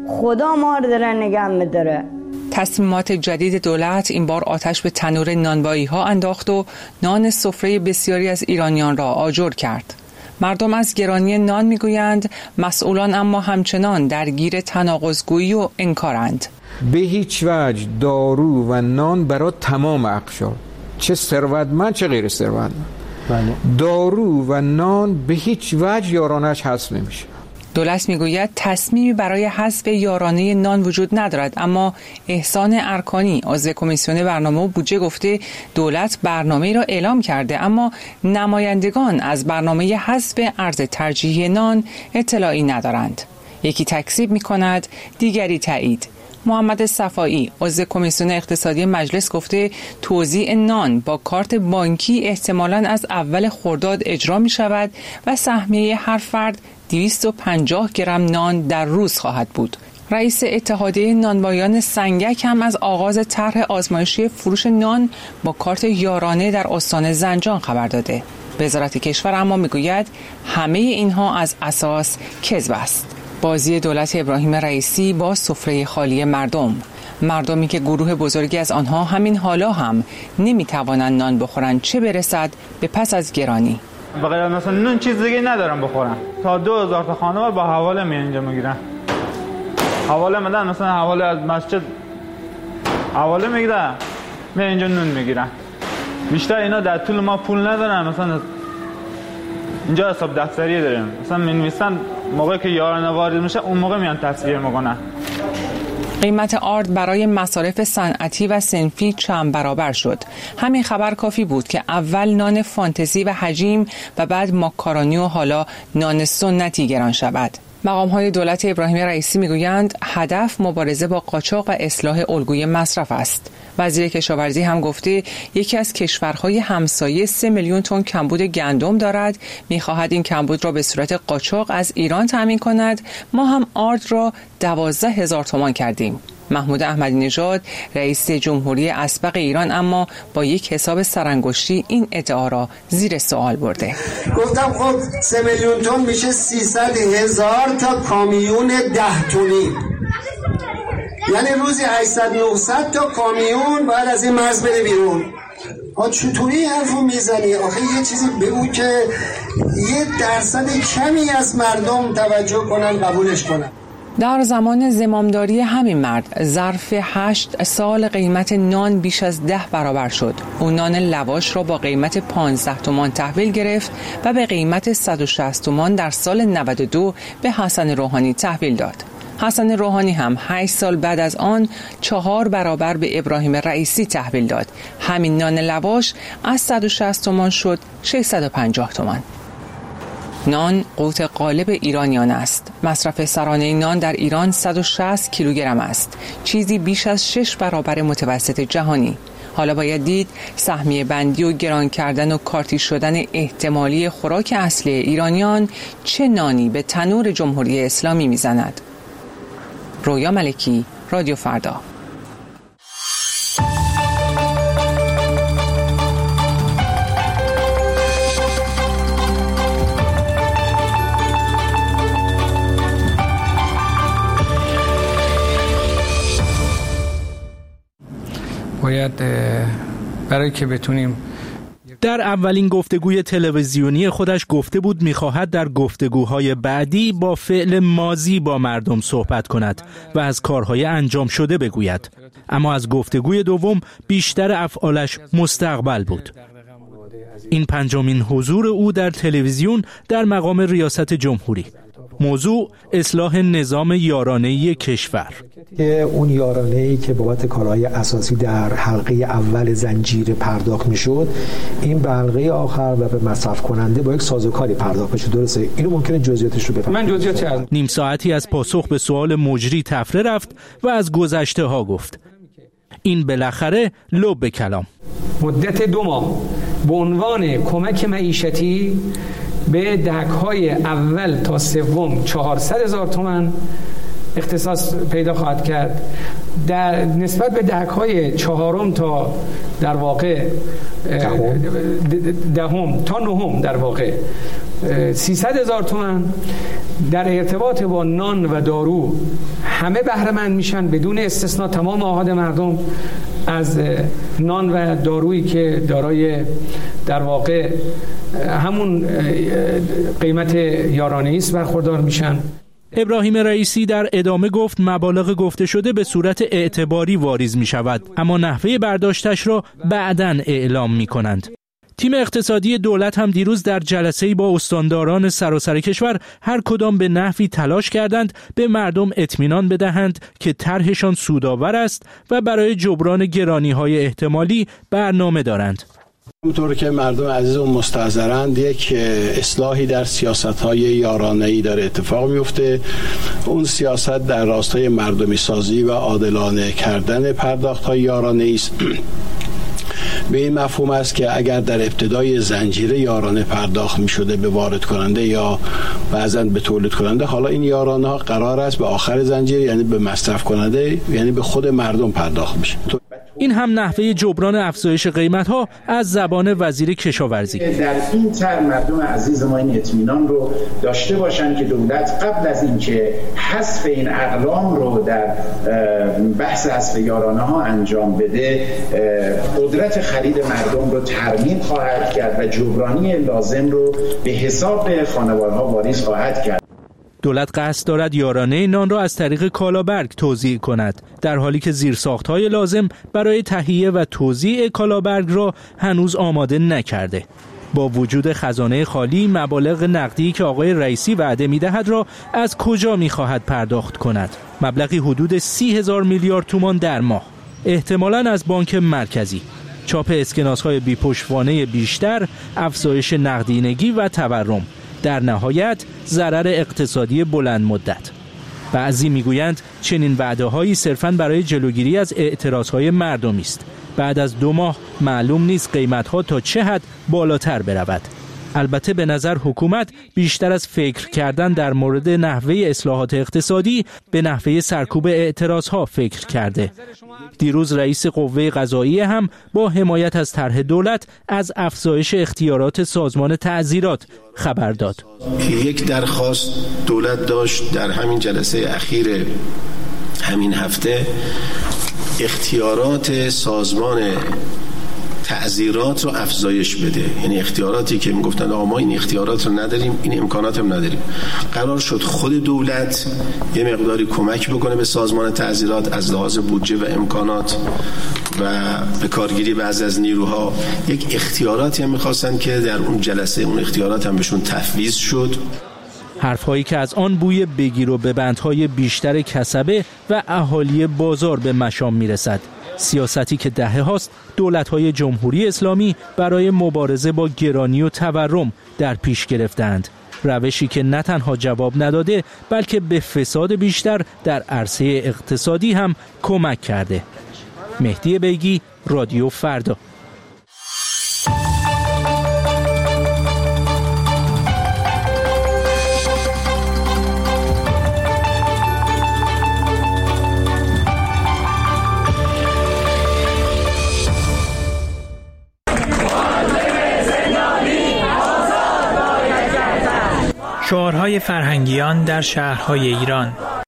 خدا ما رو داره نگه می‌داره. تصمیمات جدید دولت این بار آتش به تنور نانوایی ها انداخت و نان سفره بسیاری از ایرانیان را آجر کرد. مردم از گرانی نان میگویند، مسئولان اما همچنان درگیر تناقض‌گویی و انکارند. به هیچ وجه دارو و نان برای تمام اقشار، چه ثروتمند چه غیر ثروتمند، دارو و نان به هیچ وجه یارانش حذف نمیشه. دولت میگوید تصمیمی برای حذف یارانه نان وجود ندارد، اما احسان ارکانی عضو کمیسیون برنامه و بودجه گفته دولت برنامه‌ای را اعلام کرده، اما نمایندگان از برنامه حذف ارز ترجیحی نان اطلاعی ندارند. یکی تکذیب می‌کند، دیگری تایید. محمد صفایی عضو کمیسیون اقتصادی مجلس گفته توزیع نان با کارت بانکی احتمالاً از اول خرداد اجرا می شود و سهمیه هر فرد 250 گرم نان در روز خواهد بود. رئیس اتحادیه نانوایان سنگک هم از آغاز طرح آزمایشی فروش نان با کارت یارانه در استان زنجان خبر داده. وزارت کشور اما میگوید همه اینها از اساس کذب است. بازی دولت ابراهیم رئیسی با سفره خالی مردمی که گروه بزرگی از آنها همین حالا هم نمیتوانند نان بخورند، چه برسد به پس از گرانی. بغیر مثلا نون چیز دیگه ندارم بخورم. تا 2000 تا خانوار با حواله می اینجا میگیرن. حواله میدن، مثلا حواله از مسجد حواله میگیرن، می اینجا نون میگیرن. بیشتر اینا در طول ما پول ندارن، مثلا اینجا حساب دفتری داریم، مثلا می‌نویسن موقعی که یارانه وارد میشه اون موقع میان تصویر میکنن. قیمت آرد برای مصارف صنعتی و صنفی چند برابر شد. همین خبر کافی بود که اول نان فانتزی و حجیم و بعد ماکارونی و حالا نان سنتی گران شود. مقام‌های دولت ابراهیم رئیسی میگویند هدف مبارزه با قاچاق و اصلاح الگوی مصرف است. وزیر کشاورزی هم گفته یکی از کشورهای همسایه 3 میلیون تن کمبود گندم دارد، می‌خواهد این کمبود را به صورت قاچاق از ایران تامین کند. ما هم آرد را 12,000 تومان کردیم. محمود احمدی نژاد رئیس جمهوری اسبق ایران اما با یک حساب سرانگشتی این ادعا را زیر سوال برده. گفتم خب 3 میلیون تن میشه 300,000 تا کامیون 10 تنی، یعنی روزی 800-900 تا کامیون باید از این مرز بره بیرون. چطوری حرفو میزنی؟ آخه یه چیزی بگو که 1% کمی از مردم توجه کنن قبولش کنن. در زمان زمامداری همین مرد ظرف 8 سال قیمت نان بیش از 10 برابر شد. او نان لواش را با قیمت 15 تومان تحویل گرفت و به قیمت 160 تومان در سال 92 به حسن روحانی تحویل داد. حسن روحانی هم 8 سال بعد از آن 4 برابر به ابراهیم رئیسی تحویل داد. همین نان لواش از 160 تومان شد 650 تومان. نان قوت غالب ایرانیان است. مصرف سرانه نان در ایران 160 کیلوگرم است، چیزی بیش از 6 برابر متوسط جهانی. حالا باید دید سهمیه بندی و گران کردن و کارتی شدن احتمالی خوراک اصلی ایرانیان چه نانی به تنور جمهوری اسلامی میزند. رویا ملکی، رادیو فردا. باید برای که بتونیم در اولین گفتگوی تلویزیونی خودش گفته بود می‌خواهد در گفتگوهای بعدی با فعل ماضی با مردم صحبت کند و از کارهای انجام شده بگوید. اما از گفتگوی دوم بیشتر افعالش مستقبل بود. این 5مین حضور او در تلویزیون در مقام ریاست جمهوری. موضوع اصلاح نظام یارانه‌ای کشور. اون یارانه‌ای که بابت کالاهای اساسی در حلقه اول زنجیره پرداخت میشد، این به حلقه آخر و به مصرف کننده با یک سازوکاری پرداخت بشه. درسته؟ اینو ممکنه جزئیاتش رو بفهمم. من جزئیاتش از نیم ساعتی از پاسخ به سوال مجری تفره رفت و از گذشته ها گفت. این بالاخره لب به کلام. مدت 2 ماه به عنوان کمک معیشتی به دهک‌های اول تا سوم 400,000 تومان اختصاص پیدا خواهد کرد. در نسبت به دهک‌های 4 تا در واقع 10 تا 9 در واقع 300,000 تومان در ارتباط با نان و دارو همه بهره مند میشن بدون استثنا. تمام آحاد مردم از نان و دارویی که دارای در واقع همون قیمت یارانه‌ای است برخوردار میشن. ابراهیم رئیسی در ادامه گفت مبالغ گفته شده به صورت اعتباری واریز می شود، اما نحوه برداشتش را بعداً اعلام می کنند. تیم اقتصادی دولت هم دیروز در جلسه‌ای با استانداران سراسر کشور هر کدام به نحوی تلاش کردند به مردم اطمینان بدهند که طرحشان سودآور است و برای جبران گرانی‌های احتمالی برنامه دارند. همونطور که مردم عزیز و مستحضرند یک اصلاحی در سیاست‌های یارانه‌ای داره اتفاق میفته. اون سیاست در راستای مردمی سازی و عادلانه کردن پرداخت‌های یارانه‌ای است. به این مفهوم است که اگر در ابتدای زنجیره یارانه پرداخت می شده به وارد کننده یا بعضاً به تولید کننده، حالا این یارانه ها قرار است به آخر زنجیره یعنی به مصرف کننده یعنی به خود مردم پرداخت میشه. این هم نحوه جبران افزایش قیمت‌ها از زبان وزیر کشاورزی. در این طرح مردم عزیز ما این اطمینان رو داشته باشن که دولت قبل از اینکه حذف این اقلام رو در بحث حذف یارانه ها انجام بده، قدرت خرید مردم رو ترمیم خواهد کرد و جبرانی لازم رو به حساب خانوارها واریز خواهد کرد. دولت قصد دارد یارانه نان را از طریق کالابرگ توزیع کند، در حالی که زیرساخت‌های لازم برای تهیه و توزیع کالابرگ را هنوز آماده نکرده. با وجود خزانه خالی، مبالغ نقدی که آقای رئیسی وعده می‌دهد را از کجا می‌خواهد پرداخت کند؟ مبلغی حدود 30,000 میلیارد تومان در ماه، احتمالاً از بانک مرکزی. چاپ اسکناس‌های بی‌پشتوانه بیشتر، افزایش نقدینگی و تورم، در نهایت ضرر اقتصادی بلند مدت. بعضی میگویند چنین وعده‌هایی صرفاً برای جلوگیری از اعتراضهای مردمی است. بعد از 2 ماه معلوم نیست قیمت‌ها تا چه حد بالاتر برود. البته به نظر حکومت بیشتر از فکر کردن در مورد نحوه اصلاحات اقتصادی به نحوه سرکوب اعتراضها فکر کرده. دیروز رئیس قوه قضاییه هم با حمایت از طرح دولت از افزایش اختیارات سازمان تعزیرات خبر داد. یک درخواست دولت داشت در همین جلسه اخیر همین هفته، اختیارات سازمان تعزیرات رو افزایش بده. یعنی اختیاراتی که میگفتن ما این اختیارات رو نداریم، این امکانات هم نداریم، قرار شد خود دولت یه مقداری کمک بکنه به سازمان تعزیرات از لحاظ بودجه و امکانات و به کارگیری بعضی از نیروها. یک اختیاراتی هم میخواستن که در اون جلسه اون اختیارات هم بهشون تفویض شد. حرفهایی که از آن بوی بگیر و ببندهای بیشتر کسبه و اهالی بازار به مشام میرسد. سیاستی که دهه هاست دولت‌های جمهوری اسلامی برای مبارزه با گرانی و تورم در پیش گرفتند. روشی که نه تنها جواب نداده بلکه به فساد بیشتر در عرصه اقتصادی هم کمک کرده. مهدی بیگی، رادیو فردا. شعارهای فرهنگیان در شهرهای ایران.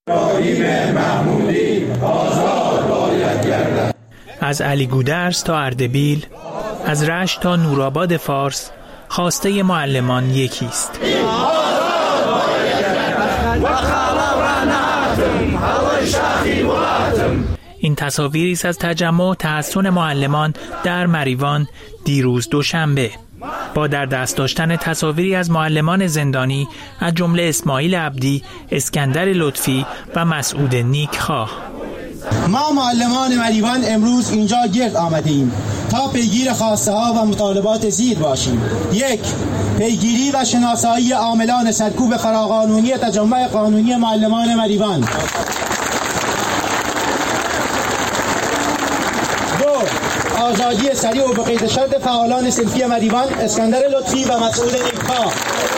از علی گودرز تا اردبیل، از رشت تا نورآباد فارس، خواسته معلمان یکی است. این تصاویری است از تجمع تحسن معلمان در مریوان دیروز دوشنبه، با در دست داشتن تصاویری از معلمان زندانی از جمله اسماعیل عبدی، اسکندر لطفی و مسعود نیکخواه. ما معلمان مریوان امروز اینجا گرد آمدیم تا پیگیر خواسته ها و مطالبات زیر باشیم. 1. پیگیری و شناسایی عاملان سرکوب فراقانونی تجمع قانونی معلمان مریوان. 2. آزادی سریع و بقید شرط فعالان صنفی مریوان اسکندر لطفی و مسعود نیکخواه.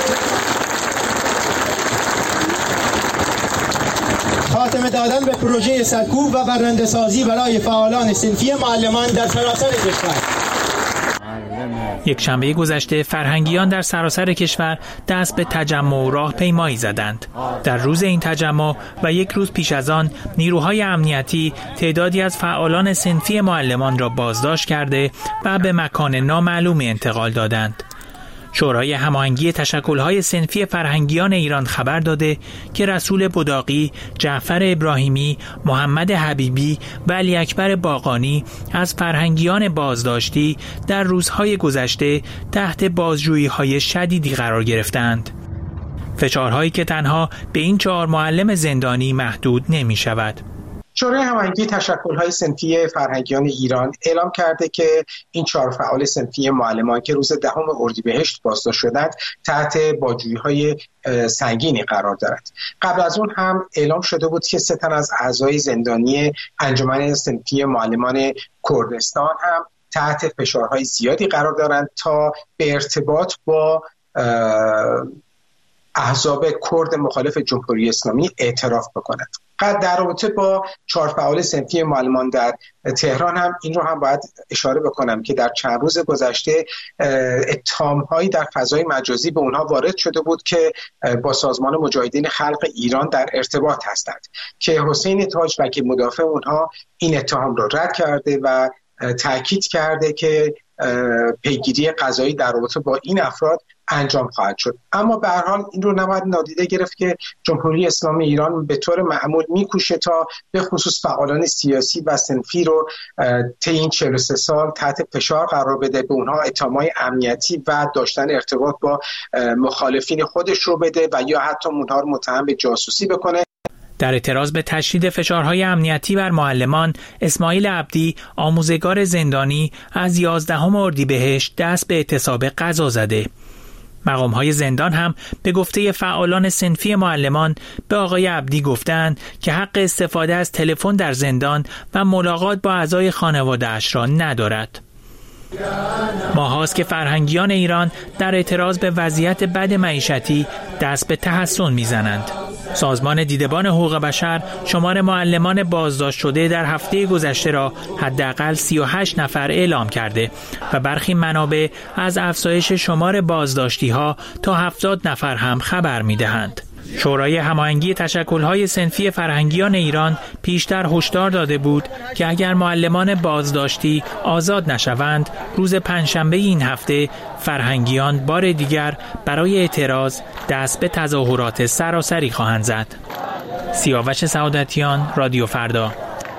خاتمه دادن به پروژه سرکوب و برنده سازی برای فعالان صنفی معلمان در سراسر کشور. یک شنبه گذشته فرهنگیان در سراسر کشور دست به تجمع و راهپیمایی زدند. در روز این تجمع و یک روز پیش از آن نیروهای امنیتی تعدادی از فعالان صنفی معلمان را بازداشت کرده و به مکان نامعلومی انتقال دادند. شورای هماهنگی تشکل‌های صنفی فرهنگیان ایران خبر داده که رسول بداقی، جعفر ابراهیمی، محمد حبیبی و علی اکبر باقانی از فرهنگیان بازداشتی در روزهای گذشته تحت بازجویی‌های شدیدی قرار گرفتند. فشارهایی که تنها به این 4 معلم زندانی محدود نمی‌شود. شورای هماهنگی تشکل‌های صنفی فرهنگیان ایران اعلام کرده که این 4 فعال صنفی معلمان که روز 10 اردیبهشت بازداشت شدند تحت بازجویی‌های سنگینی قرار دارند. قبل از اون هم اعلام شده بود که 3 تن از اعضای زندانی انجمن صنفی معلمان کردستان هم تحت فشارهای زیادی قرار دارند تا به ارتباط با احزاب کرد مخالف جمهوری اسلامی اعتراف بکنند. در رابطه با 4 فعال صنفی معلمان در تهران هم این رو هم باید اشاره بکنم که در چند روز گذشته اتهام‌هایی در فضای مجازی به اونها وارد شده بود که با سازمان مجاهدین خلق ایران در ارتباط هستند که حسین تاجبک مدافع اونها این اتهام رو رد کرده و تاکید کرده که پیگیری قضایی در رابطه با این افراد انجام خواهد شد. اما به هر حال این رو نباید نادیده گرفت که جمهوری اسلامی ایران به طور معمول میکوشه تا به خصوص فعالان سیاسی و صنفی رو طی این 43 سال تحت فشار قرار بده، به اونها اتهامات امنیتی و داشتن ارتباط با مخالفین خودش رو بده و یا حتی اونها رو متهم به جاسوسی بکنه. در اعتراض به تشدید فشارهای امنیتی بر معلمان، اسماعیل عبدی، آموزگار زندانی، از 11 اردیبهشت دست به اعتصاب غذا زده. مقام‌های زندان هم به گفته فعالان صنفی معلمان به آقای عبدی گفتند که حق استفاده از تلفن در زندان و ملاقات با اعضای خانواده‌اش را ندارد. ماهاست که فرهنگیان ایران در اعتراض به وضعیت بد معیشتی دست به تحسن میزنند. سازمان دیدبان حقوق بشر شمار معلمان بازداشت شده در هفته گذشته را حداقل 38 نفر اعلام کرده و برخی منابع از افزایش شمار بازداشتی‌ها تا 70 نفر هم خبر می‌دهند. شورای هماهنگی تشکل‌های صنفی فرهنگیان ایران پیشتر هشدار داده بود که اگر معلمان بازداشتی آزاد نشوند، روز پنجشنبه این هفته فرهنگیان بار دیگر برای اعتراض دست به تظاهرات سراسری خواهند زد. سیاوش سعادتیان، رادیو فردا.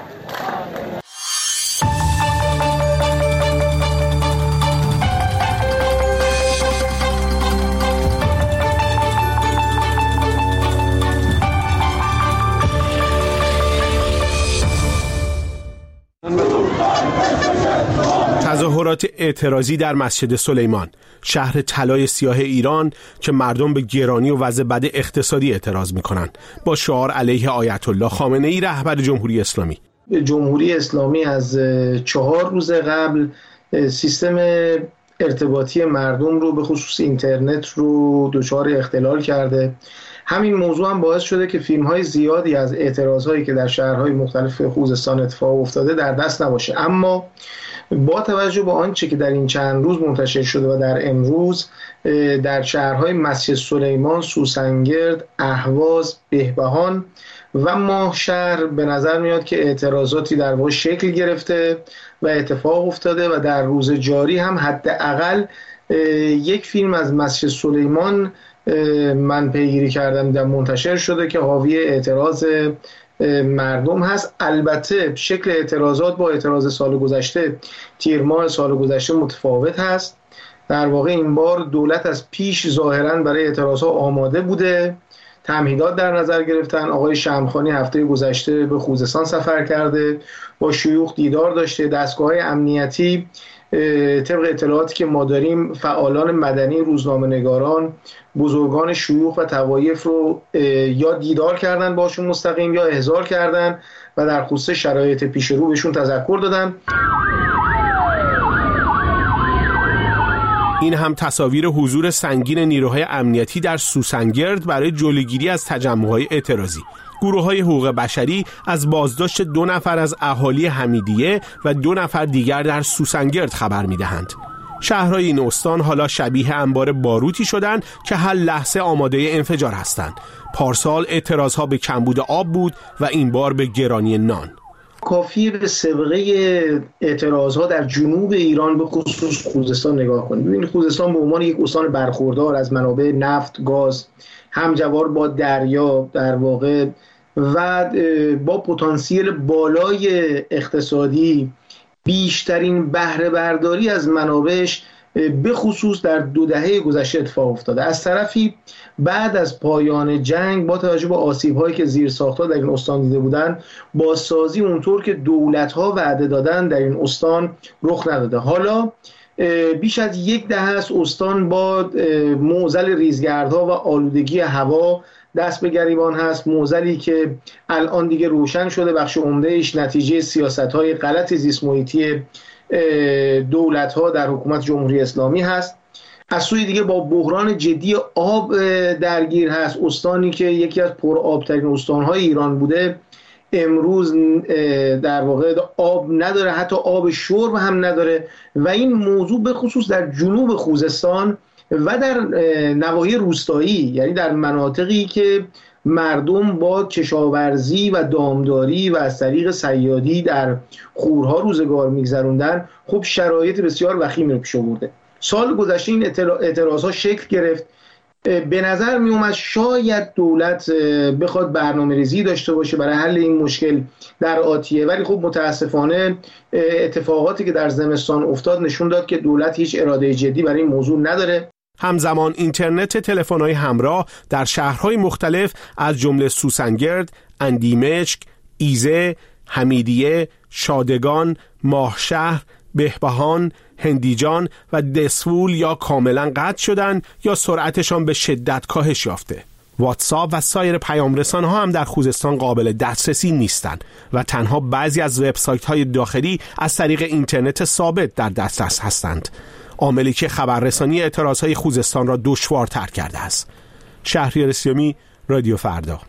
تظاهرات اعتراضی در مسجد سلیمان، شهر طلای سیاه ایران که مردم به گرانی و وضع بد اقتصادی اعتراض می‌کنند، با شعار علیه آیت الله خامنه‌ای رهبر جمهوری اسلامی. جمهوری اسلامی از 4 روز قبل سیستم ارتباطی مردم رو به خصوص اینترنت رو دچار اختلال کرده. همین موضوع هم باعث شده که فیلم‌های زیادی از اعتراض‌هایی که در شهرهای مختلف خوزستان اتفاق افتاده در دست نباشه. اما با توجه به آنچه که در این چند روز منتشر شده و در امروز در شهرهای مسجد سلیمان، سوسنگرد، اهواز، بهبهان و ماهشهر به نظر میاد که اعتراضاتی در واقع شکل گرفته و اتفاق افتاده و در روز جاری هم حداقل یک فیلم از مسجد سلیمان من پیگیری کردم در منتشر شده که حاوی اعتراض مردم هست. البته شکل اعتراضات با اعتراض سال گذشته، تیر ماه سال گذشته متفاوت هست. در واقع این بار دولت از پیش ظاهراً برای اعتراضات آماده بوده، تمهیدات در نظر گرفتن. آقای شمخانی هفته گذشته به خوزستان سفر کرده، با شیوخ دیدار داشته. دستگاه‌های امنیتی طبق اطلاعاتی که ما داریم فعالان مدنی، روزنامه‌نگاران، بزرگان شیوخ و طوایف رو یا دیدار کردن باشون مستقیم یا احضار کردن و در خصوص شرایط پیش رو بهشون تذکر دادن. این هم تصاویر حضور سنگین نیروهای امنیتی در سوسنگرد برای جلوگیری از تجمع‌های اعتراضی. گروه‌های حقوق بشری از بازداشت 2 نفر از اهالی حمیدیه و 2 نفر دیگر در سوسنگرد خبر می‌دهند. شهرهای این استان حالا شبیه انبار باروتی شدند که هر لحظه آماده انفجار هستند. پارسال اعتراضها به کمبود آب بود و این بار به گرانی نان. کافیه به سابقه اعتراضها در جنوب ایران به خصوص خوزستان نگاه کنید. ببینید خوزستان به عنوان یک استان برخوردار از منابع نفت، گاز، همجوار با دریا در واقع و با پتانسیل بالای اقتصادی، بیشترین بهره برداری از منابعش به خصوص در 2 دهه گذشته اتفاق افتاده. از طرفی بعد از پایان جنگ با توجه به آسیب‌هایی که زیرساخت‌ها در این استان دیده بودند، بازسازی اونطور که دولت‌ها وعده دادن در این استان رخ نداده. حالا بیش از 1 دهه است استان با معضل ریزگردها و آلودگی هوا دست به گریبان هست. معضلی که الان دیگه روشن شده، بخش عمده‌اش نتیجه سیاست‌های غلط زیست محیطی دولت‌ها در حکومت جمهوری اسلامی هست. از سوی دیگه با بحران جدی آب درگیر هست. استانی که یکی از پرآب‌ترین استان‌های ایران بوده امروز در واقع آب نداره، حتی آب شرب هم نداره و این موضوع به خصوص در جنوب خوزستان و در نواحی روستایی، یعنی در مناطقی که مردم با کشاورزی و دامداری و از طریق صیادی در خورها روزگار میگذروندن، خب شرایط بسیار وخیمی رو پیش آورده. سال گذشته این اعتراضها شکل گرفت. به نظر می اومد شاید دولت بخواد برنامه‌ریزی داشته باشه برای حل این مشکل در آتیه، ولی خب متاسفانه اتفاقاتی که در زمستان افتاد نشون داد که دولت هیچ اراده جدی برای این موضوع نداره. همزمان اینترنت تلفن‌های همراه در شهرهای مختلف از جمله سوسنگرد، اندیمشک، ایزه، حمیدیه، شادگان، ماهشهر، بهبهان، هندیجان و دسفول یا کاملا قطع شدن یا سرعتشان به شدت کاهش یافته. واتساپ و سایر پیام‌رسان‌ها هم در خوزستان قابل دسترسی نیستند و تنها بعضی از وبسایت‌های داخلی از طریق اینترنت ثابت در دسترس هستند. عاملی که خبررسانی اعتراضهای خوزستان را دشوارتر کرده است. شهریار سیامی، رادیو فردا.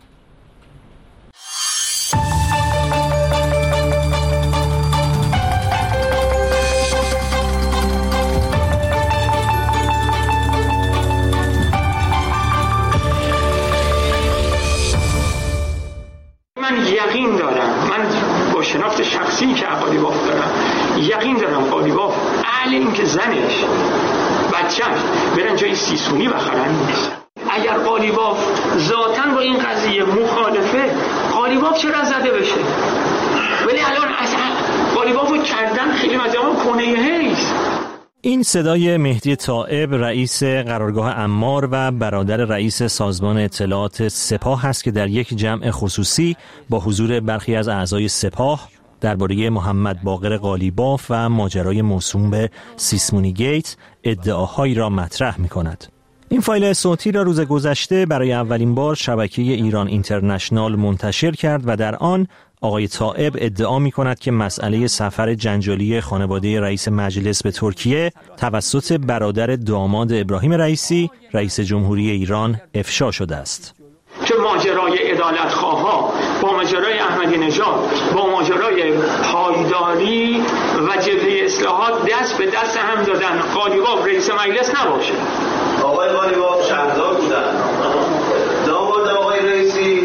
من یقین دارم، من با شناخت شخصی که قالیباف دارم یقین دارم قالیباف اهل این که زنش بچه‌ش برن جای سیسونی بخرن نیست. اگر قالیباف ذاتاً با این قضیه مخالفه، قالیباف چرا زده بشه؟ ولی الان اصلا قالیبافو کردن خیلی مجموعه کنه هیست. این صدای مهدی طائب، رئیس قرارگاه عمار و برادر رئیس سازمان اطلاعات سپاه است که در یک جمع خصوصی با حضور برخی از اعضای سپاه درباره محمد باقر قالیباف و ماجرای موسوم به سیسمونی گیت ادعاهایی را مطرح می‌کند. این فایل صوتی را روز گذشته برای اولین بار شبکه ایران اینترنشنال منتشر کرد و در آن آقای طائب ادعا می‌کند که مسئله سفر جنجالی خانواده رئیس مجلس به ترکیه توسط برادر داماد ابراهیم رئیسی، رئیس جمهوری ایران افشا شده است. که ماجرای عدالتخواها با ماجرای احمدی نژاد با ماجرای پایداری و جبهه اصلاحات دست به دست هم دادن، قالیباف رئیس مجلس نباشه. آقای قالیباف شهردار بودن، داماد آقای رئیسی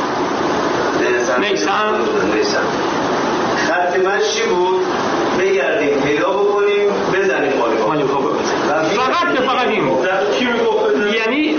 نیسم. خط من چی بود؟ بگردیم پیدا بکنیم بزنیم قالیباف فقط این بود. کی میگفت؟ یعنی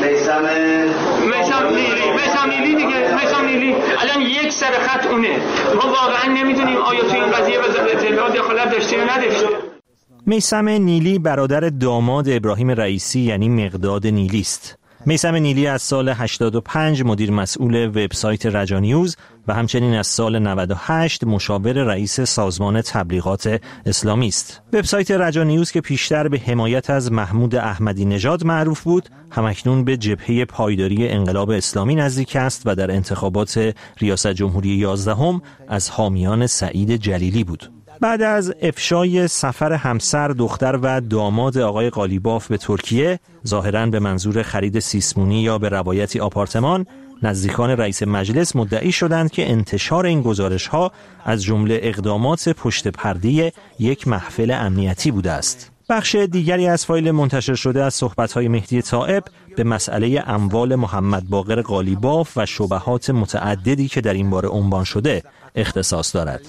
میثم نیلی دیگه. میثم نیلی الان یک سر خط اونه. ما واقعا نمیدونیم آیا تو این قضیه وزارت اطلاعات دخالت داشته یا نداشته. میثم نیلی برادر داماد ابراهیم رئیسی یعنی مقداد نیلی است. میثم نیلی از سال 85 مدیر مسئول وبسایت رجانیوز و همچنین از سال 98 مشاور رئیس سازمان تبلیغات اسلامی است. وبسایت رجانیوز که پیشتر به حمایت از محمود احمدی نژاد معروف بود، همکنون به جبهه پایداری انقلاب اسلامی نزدیک است و در انتخابات ریاست جمهوری 11 از حامیان سعید جلیلی بود. بعد از افشای سفر همسر، دختر و داماد آقای قالیباف به ترکیه، ظاهراً به منظور خرید سیسمونی یا به روایتی آپارتمان، نزدیکان رئیس مجلس مدعی شدند که انتشار این گزارش‌ها از جمله اقدامات پشت پرده یک محفل امنیتی بوده است. بخش دیگری از فایل منتشر شده از صحبت‌های مهدی طائب به مسئله اموال محمد باقر قالیباف و شبهات متعددی که در این باره عنوان شده اختصاص دارد.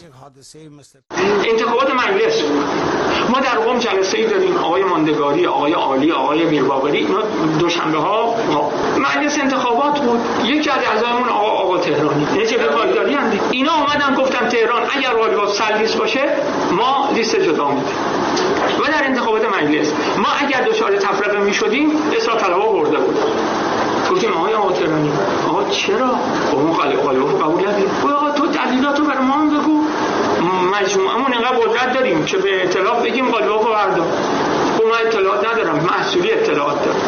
انتخابات مجلس ما در قم جلسه‌ای داریم، آقای ماندگاری، آقای عالی، آقای میرباقری، اینا دوشنبه ها مجلس انتخابات بود. یکی از اعضایمون آقا تهرانی نجیب پایداری اند، اینا اومدن گفتن تهران اگر قالیباف سرلیست باشه ما لیست جدا میدیم. و در انتخابات مجلس ما اگر دچار تفرقه میشدیم اصلاح طلبها برده بود. گفتیم آقا تهرانی آقا چرا اون قالیباف قبول ندید؟ آقا تو دلیلاتو برای ما بگو، مجموعمون اینقدر قدرت داریم که به اطلاع بگیم قالیباف رو بردار. من اطلاعات ندارم، محصولی اطلاعات دارم.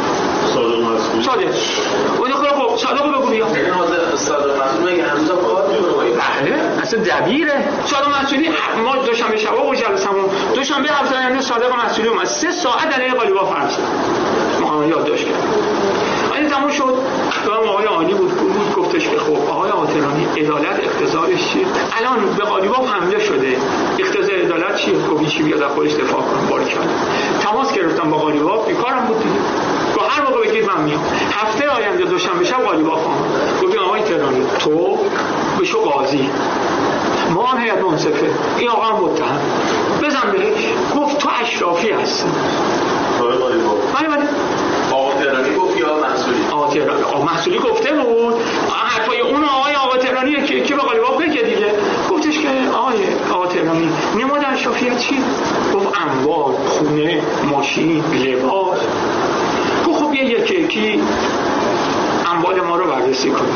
صادق خب صادق بگو بیا. یعنی صادق محصولی میگه هنوز فقط بله اصلا دبیره. صادق محصولی ما دوشنبه شب و جلسمون دوشنبه هفته آینده صادق محصولی اومد 3 ساعت علیه قالیباف حرف زد. ما یادداشت کردیم. این تموم شد. دارم آقای عالی بود گفتش که خب آقای آترانی عدالت اقتضاعش چیه؟ الان به قالیباف حمله شده، اقتضاع عدالت چیه؟ گفت چی بیاد از خودش دفاع کنه. باریکلا. تماس گرفتم با قالیباف، بیکارم بود دیگه. با هر موقع بگید من میام. هفته آینده دوشنبه شب قالیباف اومد. گفت آقای تهرانی تو بشو قاضی. ما هم هیئت منصفه. این آقا هم متهم. بزن بهش. گفت تو اشرافی هستی. آقای قالیباف. بله. آقا تهرانی گفت یا محصولی؟ آقا محصولی گفته بود. حرفای اون آقا تهرانیه که به قالیباف بگه دیگه. گفتش که آقا تهرانی نماد اشرافیت چیه؟ گفت انبار، خونه، ماشین، لباس. گفت خب یکی اموال ما رو بررسی کن.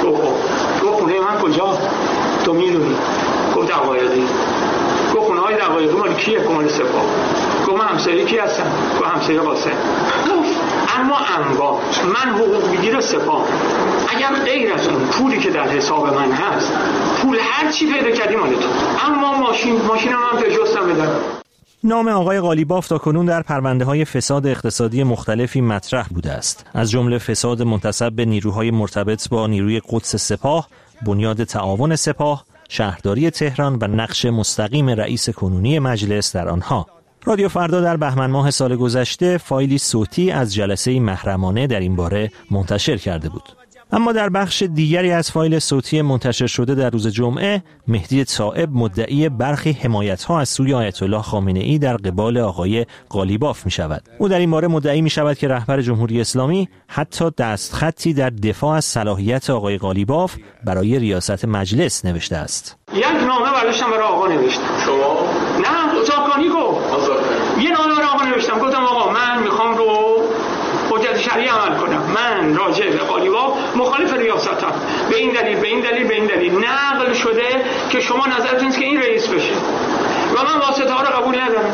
گفت خونه من کجا؟ تو میدونی. گفت دقایقی. گفت خونه های دقایقی مال کیه؟ مال سپاه. گفت من همسایه کی هستم؟ گفت همسایه قاسم. گفت اما انبار من حقوق بگیر سپاه، اگر غیر از اون پولی که در حساب من هست پول هر چی پیدا کردی مال تو، اما ماشینم هم پژوستم بدم. نام آقای قالیباف تاکنون در پرونده‌های فساد اقتصادی مختلفی مطرح بوده است، از جمله فساد منتسب به نیروهای مرتبط با نیروی قدس سپاه، بنیاد تعاون سپاه، شهرداری تهران و نقش مستقیم رئیس کنونی مجلس در آنها. رادیو فردا در بهمن ماه سال گذشته فایلی صوتی از جلسه محرمانه در این باره منتشر کرده بود. اما در بخش دیگری از فایل صوتی منتشر شده در روز جمعه، مهدی طائب مدعی برخی حمایت‌ها از سوی آیت الله خامنه‌ای در قبال آقای قالیباف می‌شود. او در این باره مدعی می‌شود که رهبر جمهوری اسلامی حتی دستخطی در دفاع از صلاحیت آقای قالیباف برای ریاست مجلس نوشته است. یک نامه برداشتم برای آقا نوشتم. شما؟ نه، زاکانی گفت. یه نامه برای آقا نوشتم. گفتم آقا من می‌خوام رو حجت شرعی عمل کنم. من راجع به قالیباف مخالف ریاستم. به این دلیل نقل شده که شما نظرتون است که این رئیس بشه. و من واسطه ها رو قبول ندارم.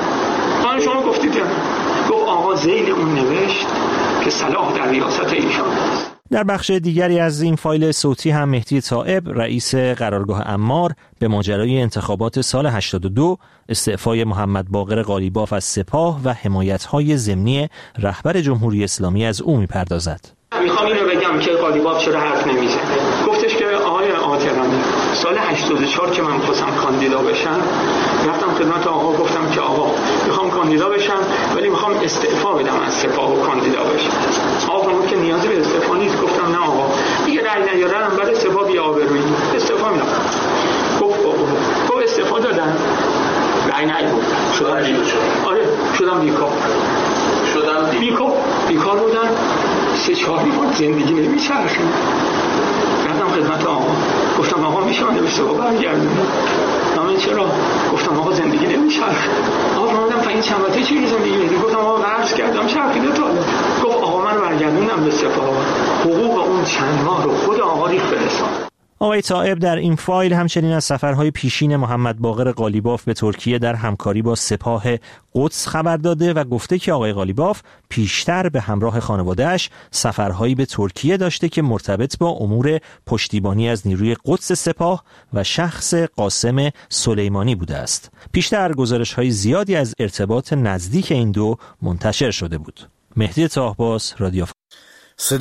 آن شما گفتید. گفت آقا ذیل اون نوشت که صلاح در ریاست ایشان است. در بخش دیگری از این فایل صوتی هم مهدی طائب رئیس قرارگاه عمار به ماجرای انتخابات سال 82 استعفای محمد باقر قالیباف از سپاه و حمایت‌های ضمنی رهبر جمهوری اسلامی از او می‌پردازد. میخوام اینو بگم که قالیباف چرا حرف نمیزنه. گفتش که آقای آترانی سال 84 که من می‌خواستم کاندیدا بشم، رفتم خدمت آقا گفتم که آقا میخوام کاندیدا بشم ولی میخوام استعفا بدم از سپاه و کاندیدا بشم. آقا فرمود که نیازی به استعفا نیست. گفتم نه آقا دیگه رأی نیارم برای سپاه بی آبرویی استعفا میدم. گفت استعفا دادم. رأی نیاورد. شدم بیکار بودم. 3-4 ماه زندگی نمیچرخه. رفتم خدمت آقا گفتم آقا میشه من به سپاه برگردونم؟ من چرا؟ گفتم آقا زندگی نمیچرخه. آقا فرمودم تا این چند وقته چی زندگی نمیچرخه؟ گفتم آقا قرض کردم چرخیده تا حالا. گفت آقا من برگردوندم به سپاه. حقوق اون چند ماه رو خود آقا ریخت به حساب. آقای طائب در این فایل همچنین از سفرهای پیشین محمد باقر قالیباف به ترکیه در همکاری با سپاه قدس خبر داده و گفته که آقای قالیباف پیشتر به همراه خانواده‌اش سفرهایی به ترکیه داشته که مرتبط با امور پشتیبانی از نیروی قدس سپاه و شخص قاسم سلیمانی بوده است. پیشتر گزارش‌های زیادی از ارتباط نزدیک این دو منتشر شده بود. مهدی طاهباس، رادیو